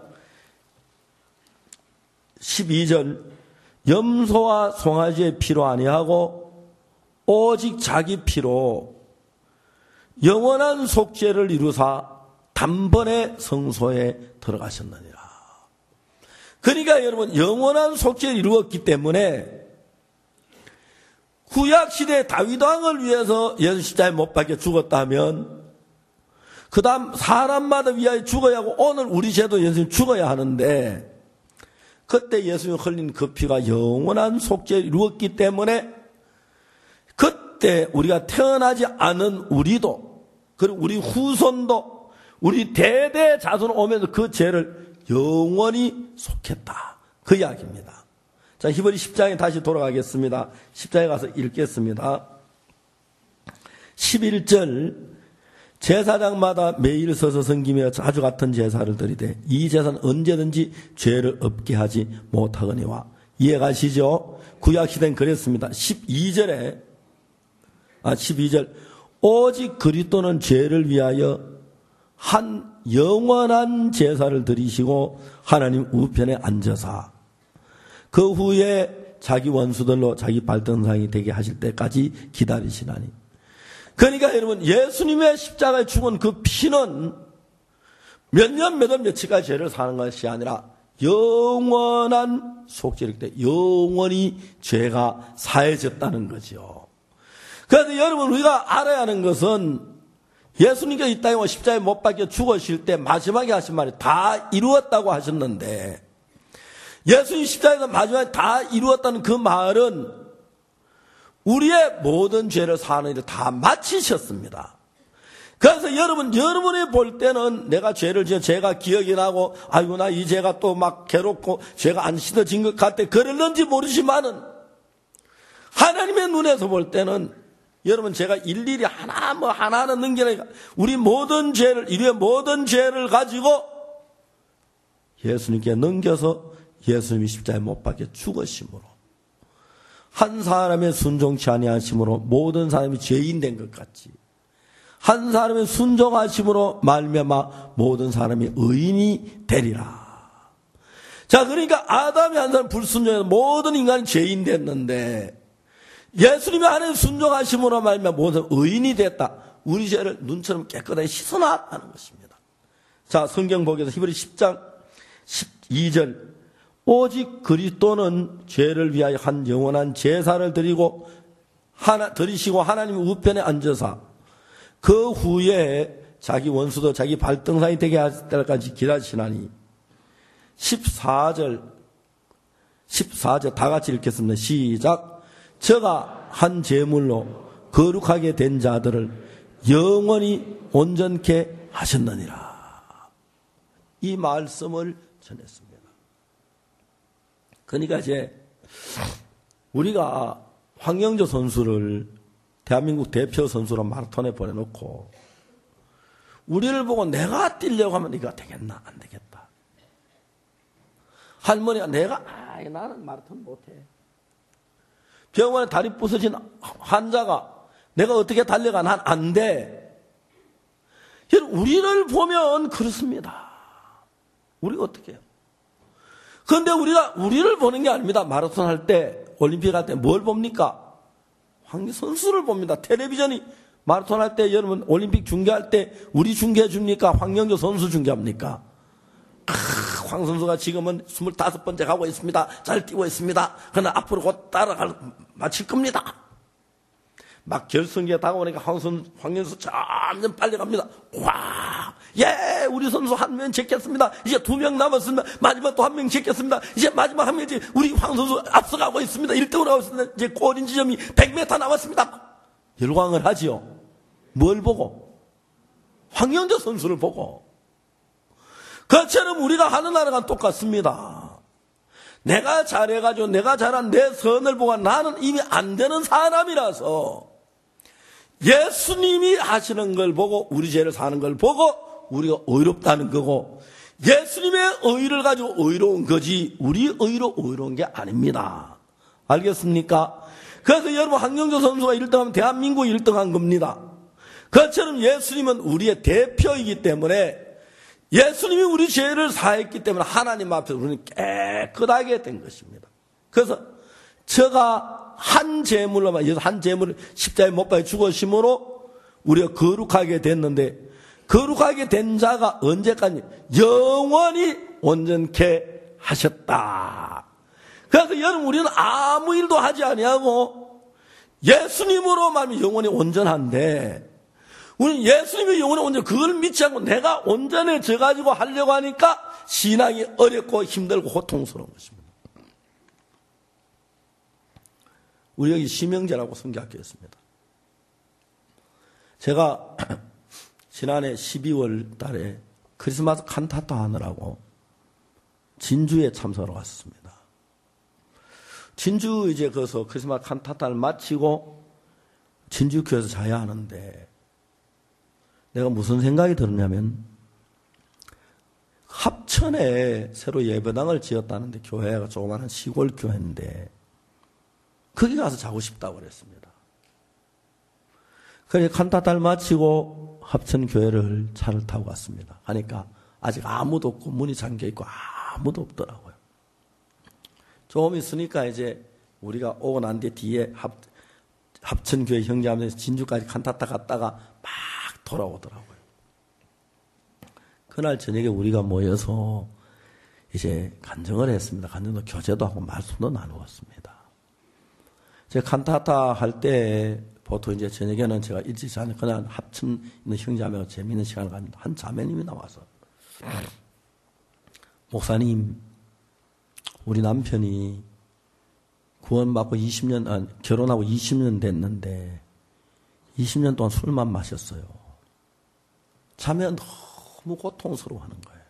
12절 염소와 송아지의 피로 아니하고 오직 자기 피로 영원한 속죄를 이루사 단번에 성소에 들어가셨느니라. 그러니까 여러분 영원한 속죄를 이루었기 때문에 구약시대 다윗 왕을 위해서 예수 십자가에 못 박혀 죽었다면 그 다음 사람마다 위하여 죽어야 하고 오늘 우리 죄도 예수님 죽어야 하는데 그때 예수님 흘린 그 피가 영원한 속죄를 이루었기 때문에 그때 우리가 태어나지 않은 우리도 그리고 우리 후손도 우리 대대 자손 오면서 그 죄를 영원히 속했다. 그 이야기입니다. 자, 히브리 10장에 다시 돌아가겠습니다. 10장에 가서 읽겠습니다. 11절 제사장마다 매일 서서 섬기며 자주 같은 제사를 드리되 이 제사는 언제든지 죄를 없게 하지 못하거니와. 이해 가시죠? 구약시대는 그랬습니다. 12절 오직 그리스도는 죄를 위하여 한 영원한 제사를 드리시고 하나님 우편에 앉아사 그 후에 자기 원수들로 자기 발등상이 되게 하실 때까지 기다리시나니. 그러니까 여러분 예수님의 십자가에 죽은 그 피는 몇 년 몇 월 며칠까지 죄를 사는 것이 아니라 영원한 속죄이기 때문에 영원히 죄가 사해졌다는 거죠. 그래서 여러분 우리가 알아야 하는 것은 예수님께서 이 땅에 십자가에 못 박혀 죽으실 때 마지막에 하신 말이 다 이루었다고 하셨는데 예수님 십자가에서 마지막에 다 이루었다는 그 말은 우리의 모든 죄를 사는 일을 다 마치셨습니다. 그래서 여러분이 볼 때는 내가 죄를 지어 죄가 기억이 나고 아이고 나 이 죄가 또 막 괴롭고 죄가 안 씻어진 것 같아 그랬는지 모르지만은 하나님의 눈에서 볼 때는 여러분 제가 일일이 하나하나 넘기니까 우리 모든 죄를 인류의 모든 죄를 가지고 예수님께 넘겨서 예수님이 십자가에 못 박혀 죽으심으로 한 사람의 순종치 아니하심으로 모든 사람이 죄인 된 것 같이 한 사람의 순종하심으로 말미암아 모든 사람이 의인이 되리라. 자, 그러니까 아담이 한 사람 불순종해서 모든 인간이 죄인 됐는데 예수님이 하나님 순종하심으로 말미암아 모든 의인이 됐다. 우리 죄를 눈처럼 깨끗하게 씻어놨다는 것입니다. 자, 성경 보기에서 히브리 10장 12절 오직 그리스도는 죄를 위하여 한 영원한 제사를 드리시고 하나님 우편에 앉아서 그 후에 자기 원수도 자기 발등상이 되게 할 때까지 기다리시나니. 14절 다 같이 읽겠습니다. 시작. 저가 한 제물로 거룩하게 된 자들을 영원히 온전케 하셨느니라. 이 말씀을 전했습니다. 그러니까 이제 우리가 황영조 선수를 대한민국 대표 선수로 마라톤에 보내놓고 우리를 보고 내가 뛰려고 하면 이거 되겠나 안 되겠다. 할머니가 나는 마라톤 못해. 병원에 다리 부서진 환자가 내가 어떻게 달려가 난 안 돼. 우리를 보면 그렇습니다. 우리가 어떻게 해요? 그런데 우리를 보는 게 아닙니다. 마라톤 할 때, 올림픽 할 때 뭘 봅니까? 선수를 봅니다. 텔레비전이 마라톤 할 때, 여러분, 올림픽 중계할 때, 우리 중계해 줍니까? 황영조 선수 중계합니까? 황 선수가 지금은 25번째 가고 있습니다. 잘 뛰고 있습니다. 그러나 앞으로 곧 마칠 겁니다. 막 결승기에 다가오니까 황선수 점점 빨리 갑니다. 와, 예, 우리 선수 한 명 제꼈습니다. 이제 2명 남았습니다. 마지막 또 한 명 제꼈습니다. 이제 마지막 한 명이 우리 황 선수 앞서가고 있습니다. 1등으로 가고 있습니다. 이제 골인 지점이 100m 남았습니다. 열광을 하지요. 뭘 보고? 황영조 선수를 보고. 그처럼 우리가 하늘나라가 똑같습니다. 내가 잘해가지고 내가 잘한 내 선을 보고 나는 이미 안 되는 사람이라서 예수님이 하시는 걸 보고 우리 죄를 사는 걸 보고 우리가 의롭다는 거고, 예수님의 의를 가지고 의로운 거지 우리 의로 의로운 게 아닙니다. 알겠습니까? 그래서 여러분, 황영조 선수가 1등하면 대한민국이 1등한 겁니다. 그처럼 예수님은 우리의 대표이기 때문에, 예수님이 우리 죄를 사했기 때문에 하나님 앞에서 우리는 깨끗하게 된 것입니다. 그래서 저가 한 제물로만, 한 제물을 십자가에 못 박혀 죽으심으로 우리가 거룩하게 됐는데, 거룩하게 된 자가 언제까지? 영원히 온전케 하셨다. 그래서 여러분, 우리는 아무 일도 하지 아니하고 예수님으로만 영원히 온전한데, 우리는 예수님이 영원히 온전, 그걸 믿지 않고 내가 온전해져 가지고 하려고 하니까 신앙이 어렵고 힘들고 고통스러운 것입니다. 우리 여기 심영재라고 성교학교였습니다. 제가 지난해 12월 달에 크리스마스 칸타타 하느라고 진주에 참석하러 갔습니다. 진주 이제 거기서 크리스마스 칸타타를 마치고 진주교회에서 자야 하는데, 내가 무슨 생각이 들었냐면, 합천에 새로 예배당을 지었다는데, 교회가 조그마한 시골 교회인데 거기 가서 자고 싶다고 그랬습니다. 그래서 칸타타를 마치고 합천 교회를 차를 타고 갔습니다. 하니까 아직 아무도 없고 문이 잠겨 있고 아무도 없더라고요. 조금 있으니까 이제 우리가 오고 난 뒤에 뒤에 합천교회 형제하면서 진주까지 칸타타 갔다가 막 돌아오더라고요. 그날 저녁에 우리가 모여서 이제 간증을 했습니다. 간증도 교제도 하고 말씀도 나누었습니다. 제가 칸타타 할 때 보통 이제 저녁에는 제가 일찍 자는 그냥 합천 있는 형제하며 재미있는 시간을 가는데, 한 자매님이 나와서, 목사님, 우리 남편이 구원받고 결혼하고 20년 됐는데 20년 동안 술만 마셨어요. 자면 너무 고통스러워하는 거예요.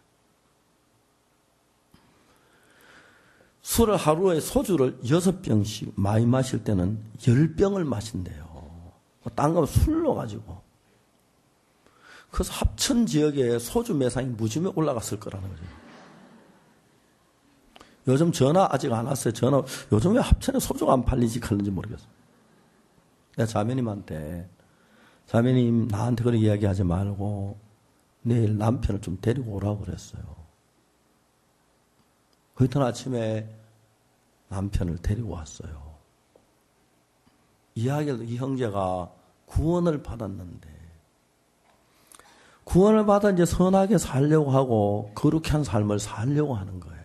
술을 하루에 소주를 6병씩 많이 마실 때는 10병을 마신대요. 딴 거 술로 가지고. 그래서 합천 지역에 소주 매상이 무지개 올라갔을 거라는 거죠. 요즘 전화 아직 안 왔어요. 전화, 요즘 왜 합천에 소주가 안 팔리지 그런지 모르겠어요. 내가 자매님한테, 자매님 나한테 그렇게 이야기하지 말고 내일 남편을 좀 데리고 오라고 그랬어요. 그 이튿날 아침에 남편을 데리고 왔어요. 이야기를, 이 형제가 구원을 받았는데, 구원을 받아 이제 선하게 살려고 하고 거룩한 삶을 살려고 하는 거예요.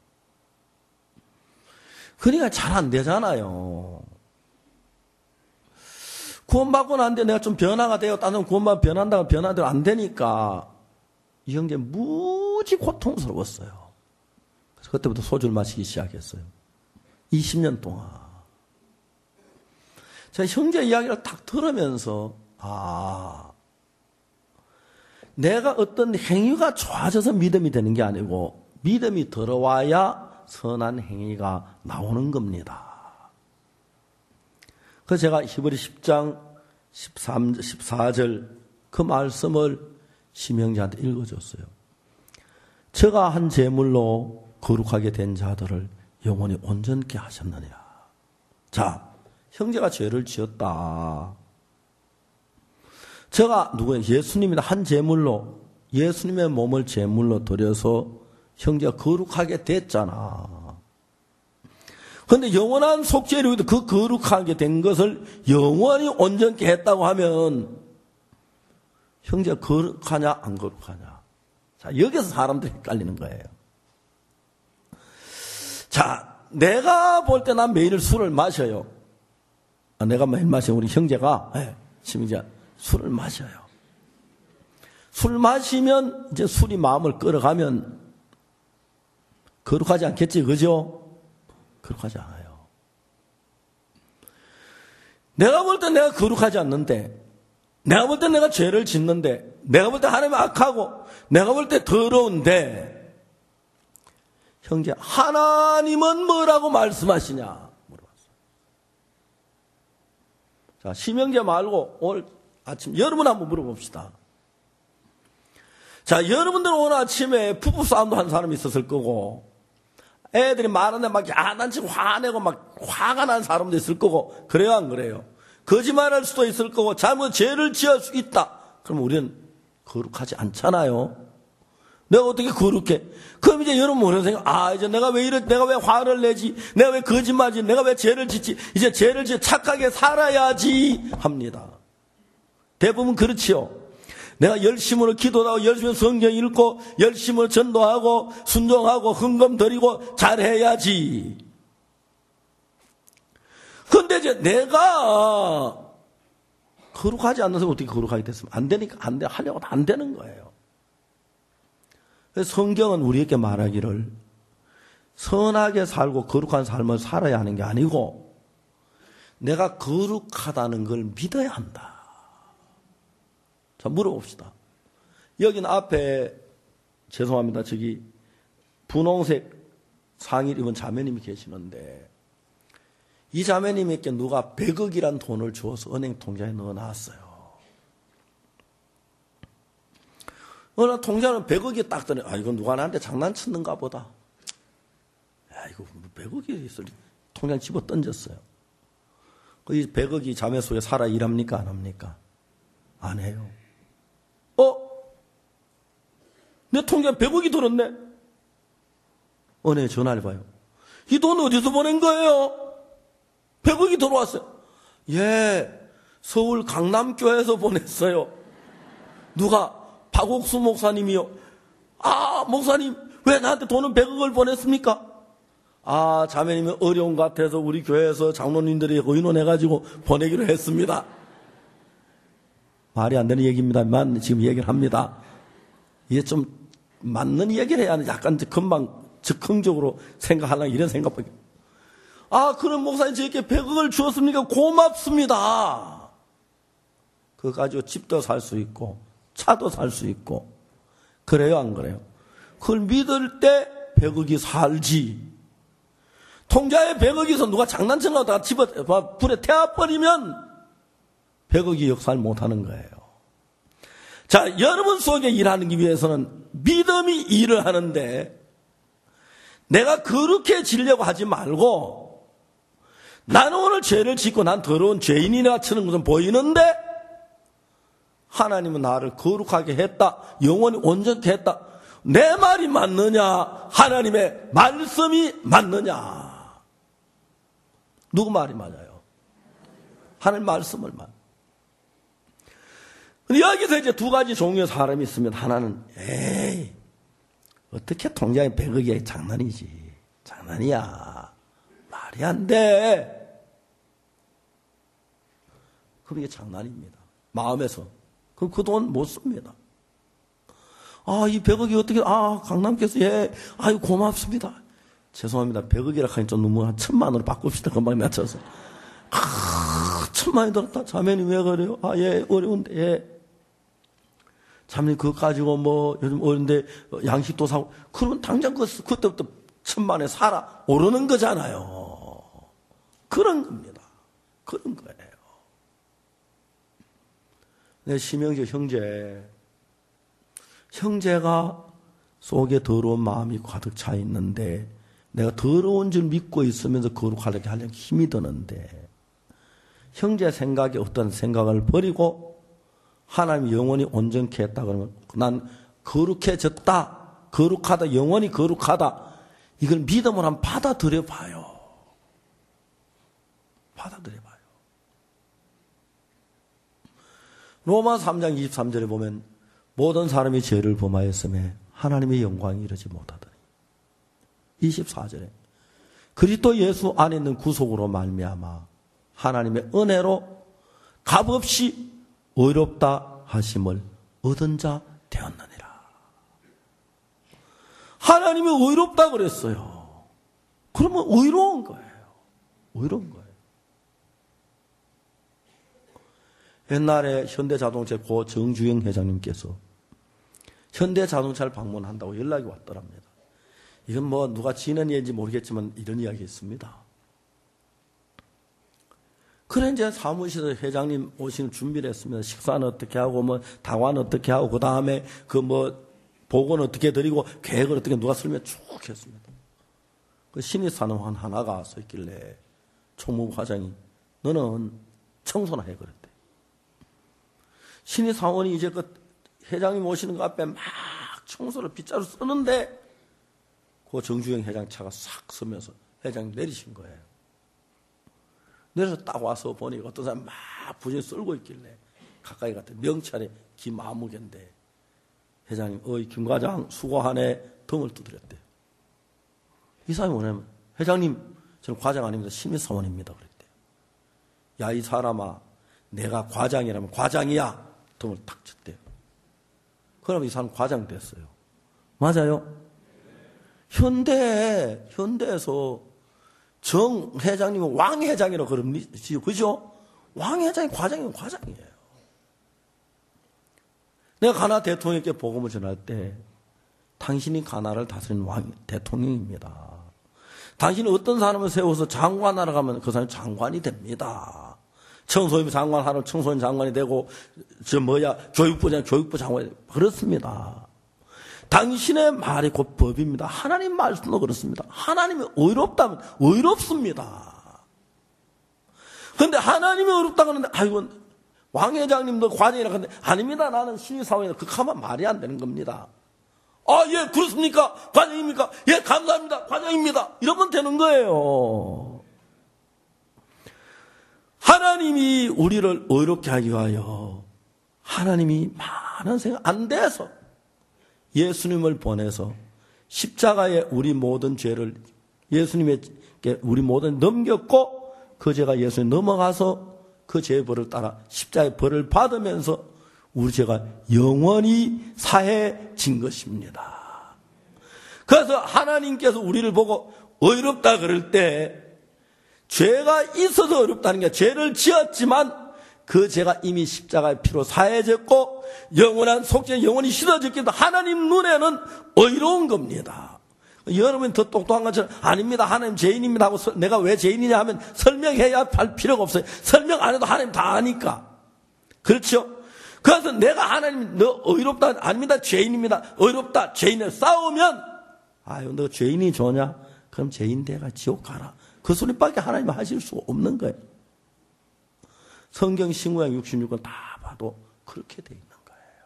그러니까 잘 안 되잖아요. 구원받고 난 뒤에 내가 좀 변화가 되어, 다른 구원받고 변한다고 변화대로 안 되니까 이 형제 무지 고통스러웠어요. 그래서 그때부터 소주를 마시기 시작했어요. 20년 동안. 제가 형제 이야기를 딱 들으면서, 내가 어떤 행위가 좋아져서 믿음이 되는 게 아니고 믿음이 들어와야 선한 행위가 나오는 겁니다. 그래서 제가 히브리 10장 14절 그 말씀을 심형제한테 읽어줬어요. 저가 한 제물로 거룩하게 된 자들을 영원히 온전케 하셨느니라. 자, 형제가 죄를 지었다. 저가 누구예요? 예수님이다. 한 제물로, 예수님의 몸을 제물로 드려서 형제가 거룩하게 됐잖아. 그런데 영원한 속죄를 위해서 그 거룩하게 된 것을 영원히 온전케 했다고 하면 형제가 거룩하냐 안 거룩하냐. 자, 여기서 사람들이 헷갈리는 거예요. 자, 내가 볼 때 난 매일 술을 마셔요. 내가 매일 마셔요. 우리 형제가 지금 이제 술을 마셔요. 술 마시면 이제 술이 마음을 끌어가면 거룩하지 않겠지, 그죠? 거룩하지 않아요. 내가 볼 때 내가 거룩하지 않는데, 내가 볼 때 내가 죄를 짓는데, 내가 볼 때 하나님이 악하고, 내가 볼 때 더러운데, 형제, 하나님은 뭐라고 말씀하시냐? 물어봤어요. 자, 심형제 말고 오늘 아침 여러분 한번 물어봅시다. 자, 여러분들은 오늘 아침에 부부싸움도 한 사람이 있었을 거고, 애들이 말하는데 막 야단치고 화내고 막 화가 난 사람도 있을 거고, 그래요, 안 그래요? 거짓말할 수도 있을 거고, 잘못 죄를 지을 수 있다. 그럼 우리는 거룩하지 않잖아요. 내가 어떻게 거룩해? 그럼 이제 여러분 뭐라고 생각? 이제 내가 왜 이래? 내가 왜 화를 내지? 내가 왜 거짓말지? 내가 왜 죄를 짓지? 이제 죄를 짓 착하게 살아야지 합니다. 대부분 그렇지요. 내가 열심으로 기도하고 열심히 성경 읽고 열심으로 전도하고 순종하고 헌금 드리고 잘해야지. 그런데 이제 내가 거룩하지 않는 사람이 어떻게 거룩하게 됐으면 안 되니까 안 돼. 하려고 안 되는 거예요. 그래서 성경은 우리에게 말하기를 선하게 살고 거룩한 삶을 살아야 하는 게 아니고 내가 거룩하다는 걸 믿어야 한다. 자, 물어봅시다. 여기는 앞에 죄송합니다. 저기 분홍색 상의를 입은 자매님이 계시는데 이 자매님에게 누가 100억이란 돈을 주어서 은행 통장에 넣어놨어요. 어느 날 통장에 100억이 딱 뜨네. 이건 누가 나한테 장난쳤는가 보다. 이거 100억이 있을 통장 집어 던졌어요. 이 100억이 자매 속에 살아 일합니까? 안 합니까? 안 해요. 내 통장에 100억이 들었네? 은행에 전화를 봐요. 이 돈 어디서 보낸 거예요? 100억이 들어왔어요. 서울 강남교회에서 보냈어요. 누가? 박옥수 목사님이요. 목사님, 왜 나한테 돈은 100억을 보냈습니까? 자매님이 어려운 것 같아서 우리 교회에서 장로님들이 의논해가지고 보내기로 했습니다. 말이 안 되는 얘기입니다만 지금 얘기를 합니다. 이게 좀 맞는 얘기를 해야 하는 약간 금방 즉흥적으로 생각하려고 이런 생각밖에. 그럼 목사님 저에게 100억을 주었습니까? 고맙습니다. 그거 가지고 집도 살 수 있고 차도 살 수 있고 그래요, 안 그래요? 그걸 믿을 때 100억이 살지. 통장에 100억에서 누가 장난쳐서 다 집어 불에 태워버리면 100억이 역사를 못하는 거예요. 자, 여러분 속에 일하기 위해서는 믿음이 일을 하는데 내가 그렇게 지려고 하지 말고 나는 오늘 죄를 짓고 난 더러운 죄인이나 치는 것은 보이는데 하나님은 나를 거룩하게 했다. 영원히 온전케 했다. 내 말이 맞느냐? 하나님의 말씀이 맞느냐? 누구 말이 맞아요? 하나님 말씀을 맞. 여기서 이제 두 가지 종류의 사람이 있으면 하나는 어떻게 통장에 100억이 장난이지. 장난이야. 말이 안 돼. 그럼 이게 장난입니다. 마음에서. 그럼 그 돈 못 씁니다. 이 100억이 어떻게, 강남께서, 아유, 고맙습니다. 죄송합니다. 100억이라 하니 좀 너무 한 1000만으로 바꿉시다. 금방 낮춰서. 1000만이 들었다. 자매님 왜 그래요? 어려운데, 자매님 그거 가지고 요즘 어려운데 양식도 사고. 그러면 당장 그때부터 1000만에 살아. 오르는 거잖아요. 그런 겁니다. 그런 거예요. 내 심형제 형제가 속에 더러운 마음이 가득 차 있는데 내가 더러운 줄 믿고 있으면서 거룩하게 하려고 힘이 드는데 형제 생각에 어떤 생각을 버리고 하나님이 영원히 온전케 했다 그러면 난 거룩해졌다 거룩하다, 영원히 거룩하다. 이걸 믿음으로 한번 받아들여 봐요. 받아들여 봐요. 로마 3장 23절에 보면 모든 사람이 죄를 범하였음에 하나님의 영광이 이르지 못하더니 24절에 그리스도 예수 안에 있는 구속으로 말미암아 하나님의 은혜로 값없이 의롭다 하심을 얻은 자 되었느니라. 하나님이 의롭다 그랬어요. 그러면 의로운 거예요. 의로운 거예요. 옛날에 현대자동차 고 정주영 회장님께서 현대자동차를 방문한다고 연락이 왔더랍니다. 이건 뭐 누가 지는 얘기인지 모르겠지만 이런 이야기 했습니다. 그래 이제 사무실에 회장님 오시는 준비를 했습니다. 식사는 어떻게 하고 뭐 당화는 어떻게 하고 그 다음에 그 뭐 보고는 어떻게 드리고 계획을 어떻게 누가 설명 쭉 했습니다. 그 신입사원 하나가 서 있길래 총무부 과장이 너는 청소나 해 그랬대. 신입사원이 이제 그 회장님 오시는 거 앞에 막 청소를 빗자루 쓰는데 그 정주영 회장 차가 싹 서면서 회장님 내리신 거예요. 내려서 딱 와서 보니 어떤 사람이 막 부진 썰고 있길래 가까이 갔더니 명찰에 김아무개인데 회장님, 김 과장 수고하네 등을 두드렸대요. 이 사람이 뭐냐면 회장님, 저는 과장 아닙니다. 신입사원입니다. 그랬대요. 야, 이 사람아, 내가 과장이라면 과장이야. 등을 탁 쳤대요. 그럼 이 사람 과장 됐어요. 맞아요? 현대에서 정 회장님은 왕 회장이라고 그러지요. 그죠? 왕 회장이 과장이면 과장이에요. 내가 가나 대통령께 복음을 전할 때 당신이 가나를 다스리는 왕 대통령입니다. 당신이 어떤 사람을 세워서 장관하러 가면 그 사람이 장관이 됩니다. 청소년 장관 하면 청소년 장관이 되고 교육부 장관이 되고 그렇습니다. 당신의 말이 곧 법입니다. 하나님 말씀도 그렇습니다. 하나님이 의롭다면 의롭습니다. 그런데 하나님이 의롭다고 하는데 아이고 왕 회장님도 과장이라고 하는데 아닙니다. 나는 신입사원이다. 그렇게 하면 말이 안 되는 겁니다. 아, 예, 그렇습니까? 과장입니까? 예, 감사합니다. 과장입니다. 이러면 되는 거예요. 하나님이 우리를 의롭게 하기 위하여 하나님이 많은 생각 안 돼서 예수님을 보내서 십자가에 우리 모든 죄를 예수님에게 우리 모든 넘겼고 그 죄가 예수님 넘어가서 그 죄의 벌을 따라 십자가의 벌을 받으면서 우리 죄가 영원히 사해진 것입니다. 그래서 하나님께서 우리를 보고 의롭다 그럴 때 죄가 있어서 어렵다는 게 죄를 지었지만 그 죄가 이미 십자가의 피로 사해졌고 영원한 속죄 영원히 씻어졌기 때문에 하나님 눈에는 의로운 겁니다. 여러분이 더 똑똑한 것처럼 아닙니다. 하나님 죄인입니다 하고 내가 왜 죄인이냐 하면 설명해야 할 필요가 없어요. 설명 안 해도 하나님 다 아니까. 그렇죠? 그래서 내가 하나님 너 의롭다 아닙니다. 죄인입니다. 의롭다 죄인을 싸우면 아유 너 죄인이 좋냐? 그럼 죄인 돼가 지옥 가라. 그 소리밖에 하나님 하실 수 없는 거예요. 성경 신구약 66권 다 봐도 그렇게 돼 있는 거예요.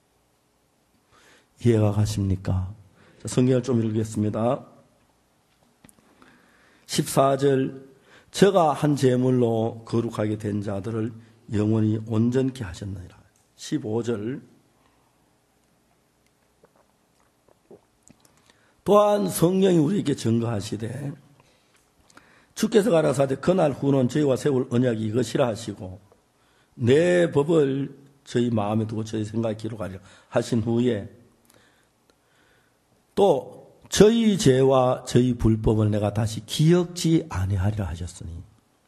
이해가 가십니까? 성경을 좀 읽겠습니다. 14절 저가 한 제물로 거룩하게 된 자들을 영원히 온전케 하셨느니라. 15절 또한 성령이 우리에게 증거하시되 주께서 가라사대 그날 후는 저희와 세울 언약이 이것이라 하시고 내 법을 저희 마음에 두고 저희 생각에 기록하리라 하신 후에 또 저희 죄와 저희 불법을 내가 다시 기억지 아니하리라 하셨으니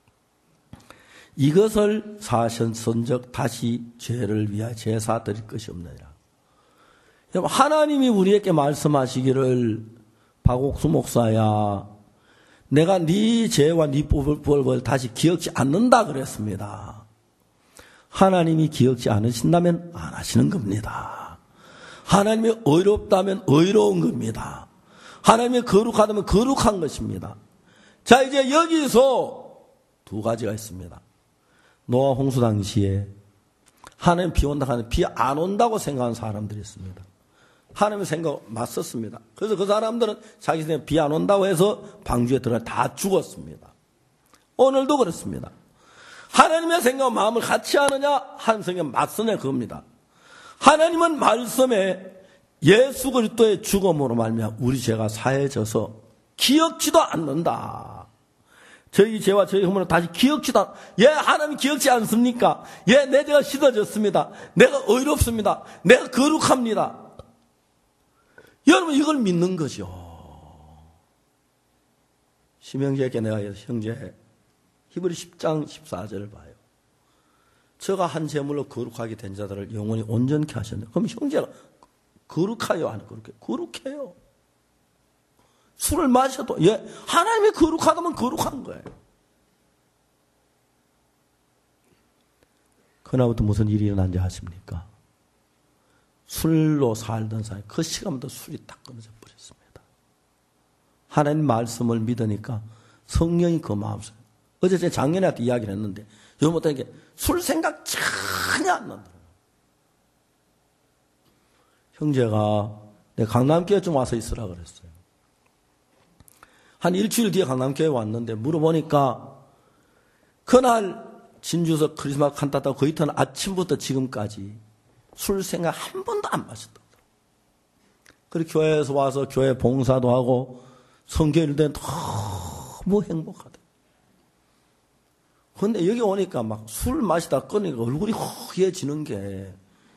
이것을 사하셨은즉 다시 죄를 위하여 제사 드릴 것이 없느니라. 하나님이 우리에게 말씀하시기를 박옥수 목사야 내가 네 죄와 네 법을 다시 기억지 않는다 그랬습니다. 하나님이 기억지 않으신다면 안 하시는 겁니다. 하나님이 의롭다면 의로운 겁니다. 하나님이 거룩하다면 거룩한 것입니다. 자 이제 여기서 두 가지가 있습니다. 노아 홍수 당시에 하나님 비 온다 하는데 비 안 온다고 생각하는 사람들이 있습니다. 하나님의 생각 맞섰습니다. 그래서 그 사람들은 자기 생각 비 안 온다고 해서 방주에 들어가 다 죽었습니다. 오늘도 그렇습니다. 하나님의 생각과 마음을 같이 하느냐, 하나님의 생각에 맞서냐 그겁니다. 하나님은 말씀에 예수 그리스도의 죽음으로 말미암아 우리 죄가 사해져서 기억지도 않는다. 저희 죄와 저희 허물은 다시 기억지도 않. 예, 하나님 기억지 않습니까? 예, 내 죄가 씻어졌습니다. 내가 의롭습니다. 내가 거룩합니다. 여러분 이걸 믿는 거죠. 심형제에게 내가 형제 히브리 10장 14절을 봐요. 저가 한 제물로 거룩하게 된 자들을 영원히 온전케 하셨네. 그럼 형제가 거룩하여 하는 거룩해요. 술을 마셔도 예, 하나님이 거룩하다면 거룩한 거예요. 그날부터 무슨 일이 일어난지 아십니까? 술로 살던 사람이 그 시간부터 술이 딱 끊어져 버렸습니다. 하나님 말씀을 믿으니까 성령이 그 마음속에 어제 제가 작년에 이야기를 했는데 여러분부터 이게 술 생각 전혀 안 난다. 형제가 내가 강남교회 좀 와서 있으라 그랬어요. 한 일주일 뒤에 강남교회 왔는데 물어보니까 그날 진주에서 크리스마스 칸타타 그 이튿날 아침부터 지금까지 술 생각 한 번도 안 마셨다. 그리고 교회에서 와서 교회 봉사도 하고 성경일 때는 너무 행복하다. 그런데 여기 오니까 막 술 마시다 끊으니까 얼굴이 허해지는 게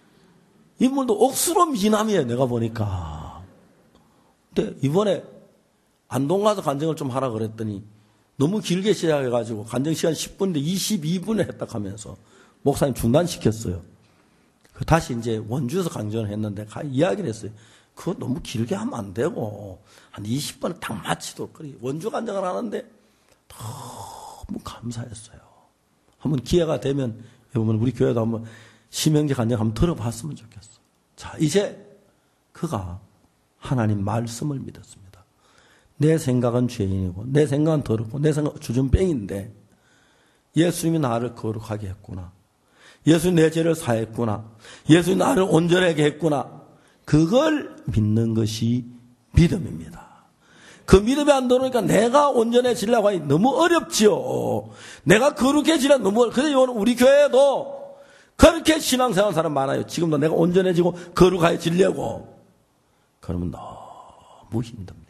인물도 억수로 미남이에요. 내가 보니까. 근데 이번에 안동 가서 간증을 좀 하라 그랬더니 너무 길게 시작해가지고 간증 시간 10분인데 22분에 했다 하면서 목사님 중단시켰어요. 다시 이제 원주에서 간증을 했는데 이야기를 했어요. 그거 너무 길게 하면 안 되고 한 20분에 딱 마치도록. 원주 간증을 하는데 너무 감사했어요. 한번 기회가 되면 여러분 우리 교회도 한번 심형제 간증 한번 들어봤으면 좋겠어. 자, 이제 그가 하나님 말씀을 믿었습니다. 내 생각은 죄인이고 내 생각은 더럽고 내 생각은 주전뱅인데 예수님이 나를 거룩하게 했구나. 예수님이 내 죄를 사했구나. 예수님이 나를 온전하게 했구나. 그걸 믿는 것이 믿음입니다. 그 믿음이 안 들어오니까 내가 온전해지려고 하니 너무 어렵지요. 내가 거룩해지려 너무 어렵죠. 그래서 우리 교회에도 그렇게 신앙생활 하는 사람 많아요. 지금도 내가 온전해지고 거룩해지려고. 그러면 너무 힘듭니다.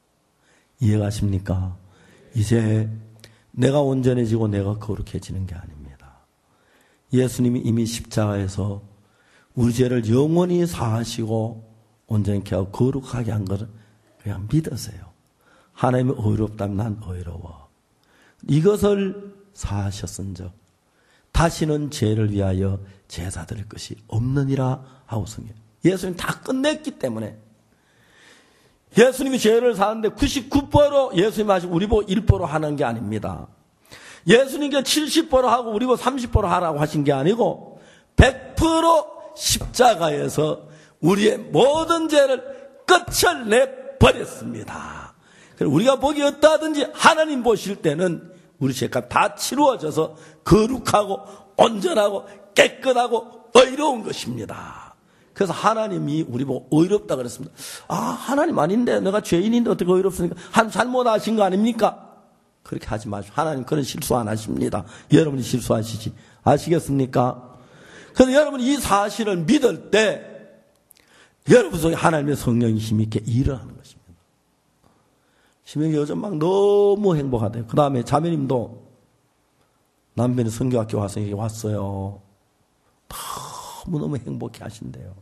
이해가십니까? 이제 내가 온전해지고 내가 거룩해지는 게 아닙니다. 예수님이 이미 십자가에서 우리 죄를 영원히 사하시고 온전케 하고 거룩하게 한 것을 그냥 믿으세요. 하나님이 의롭다면 난 의로워. 이것을 사하셨은즉 다시는 죄를 위하여 제사 드릴 것이 없느니라 하고 성경. 예수님 다 끝냈기 때문에 예수님이 죄를 사는데 99%로 예수님 하시고 우리 보고 1% 하는 게 아닙니다. 예수님께 70% 하고 우리 보고 30% 하라고 하신 게 아니고 100% 십자가에서 우리의 모든 죄를 끝을 내버렸습니다. 우리가 보기 어떠하든지 하나님 보실 때는 우리 죄가 다 치루어져서 거룩하고 온전하고 깨끗하고 의로운 것입니다. 그래서 하나님이 우리 보고 의롭다 그랬습니다. 아, 하나님 아닌데 내가 죄인인데 어떻게 의롭습니까? 한 잘못하신 거 아닙니까? 그렇게 하지 마시고 하나님 그런 실수 안 하십니다. 여러분이 실수하시지. 아시겠습니까? 그래서 여러분이 이 사실을 믿을 때 여러분 속에 하나님의 성령이 힘있게 일을 하는 것입니다. 심형이 요즘 막 너무 행복하대요. 그 다음에 자매님도 남편이 선교학교 와서 여기 왔어요. 너무너무 행복해 하신대요.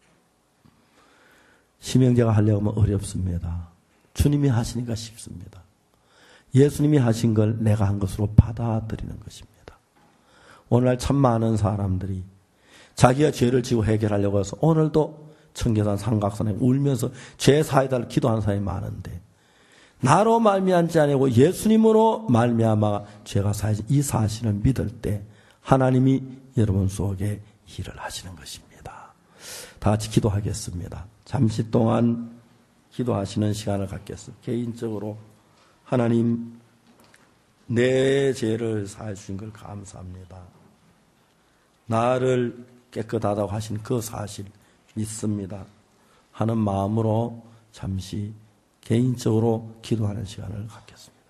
심형제가 하려고 하면 어렵습니다. 주님이 하시니까 쉽습니다. 예수님이 하신 걸 내가 한 것으로 받아들이는 것입니다. 오늘날 참 많은 사람들이 자기가 죄를 지고 해결하려고 해서 오늘도 청계산 삼각산에 울면서 죄 사해달라고 기도하는 사람이 많은데 나로 말미암지 아니고 예수님으로 말미암아 죄가 사해진 이 사실을 믿을 때 하나님이 여러분 속에 일을 하시는 것입니다. 다 같이 기도하겠습니다. 잠시 동안 기도하시는 시간을 갖겠습니다. 개인적으로 하나님 내 죄를 사해 주신 걸 감사합니다. 나를 깨끗하다고 하신 그 사실 믿습니다. 하는 마음으로 잠시 개인적으로 기도하는 시간을 갖겠습니다.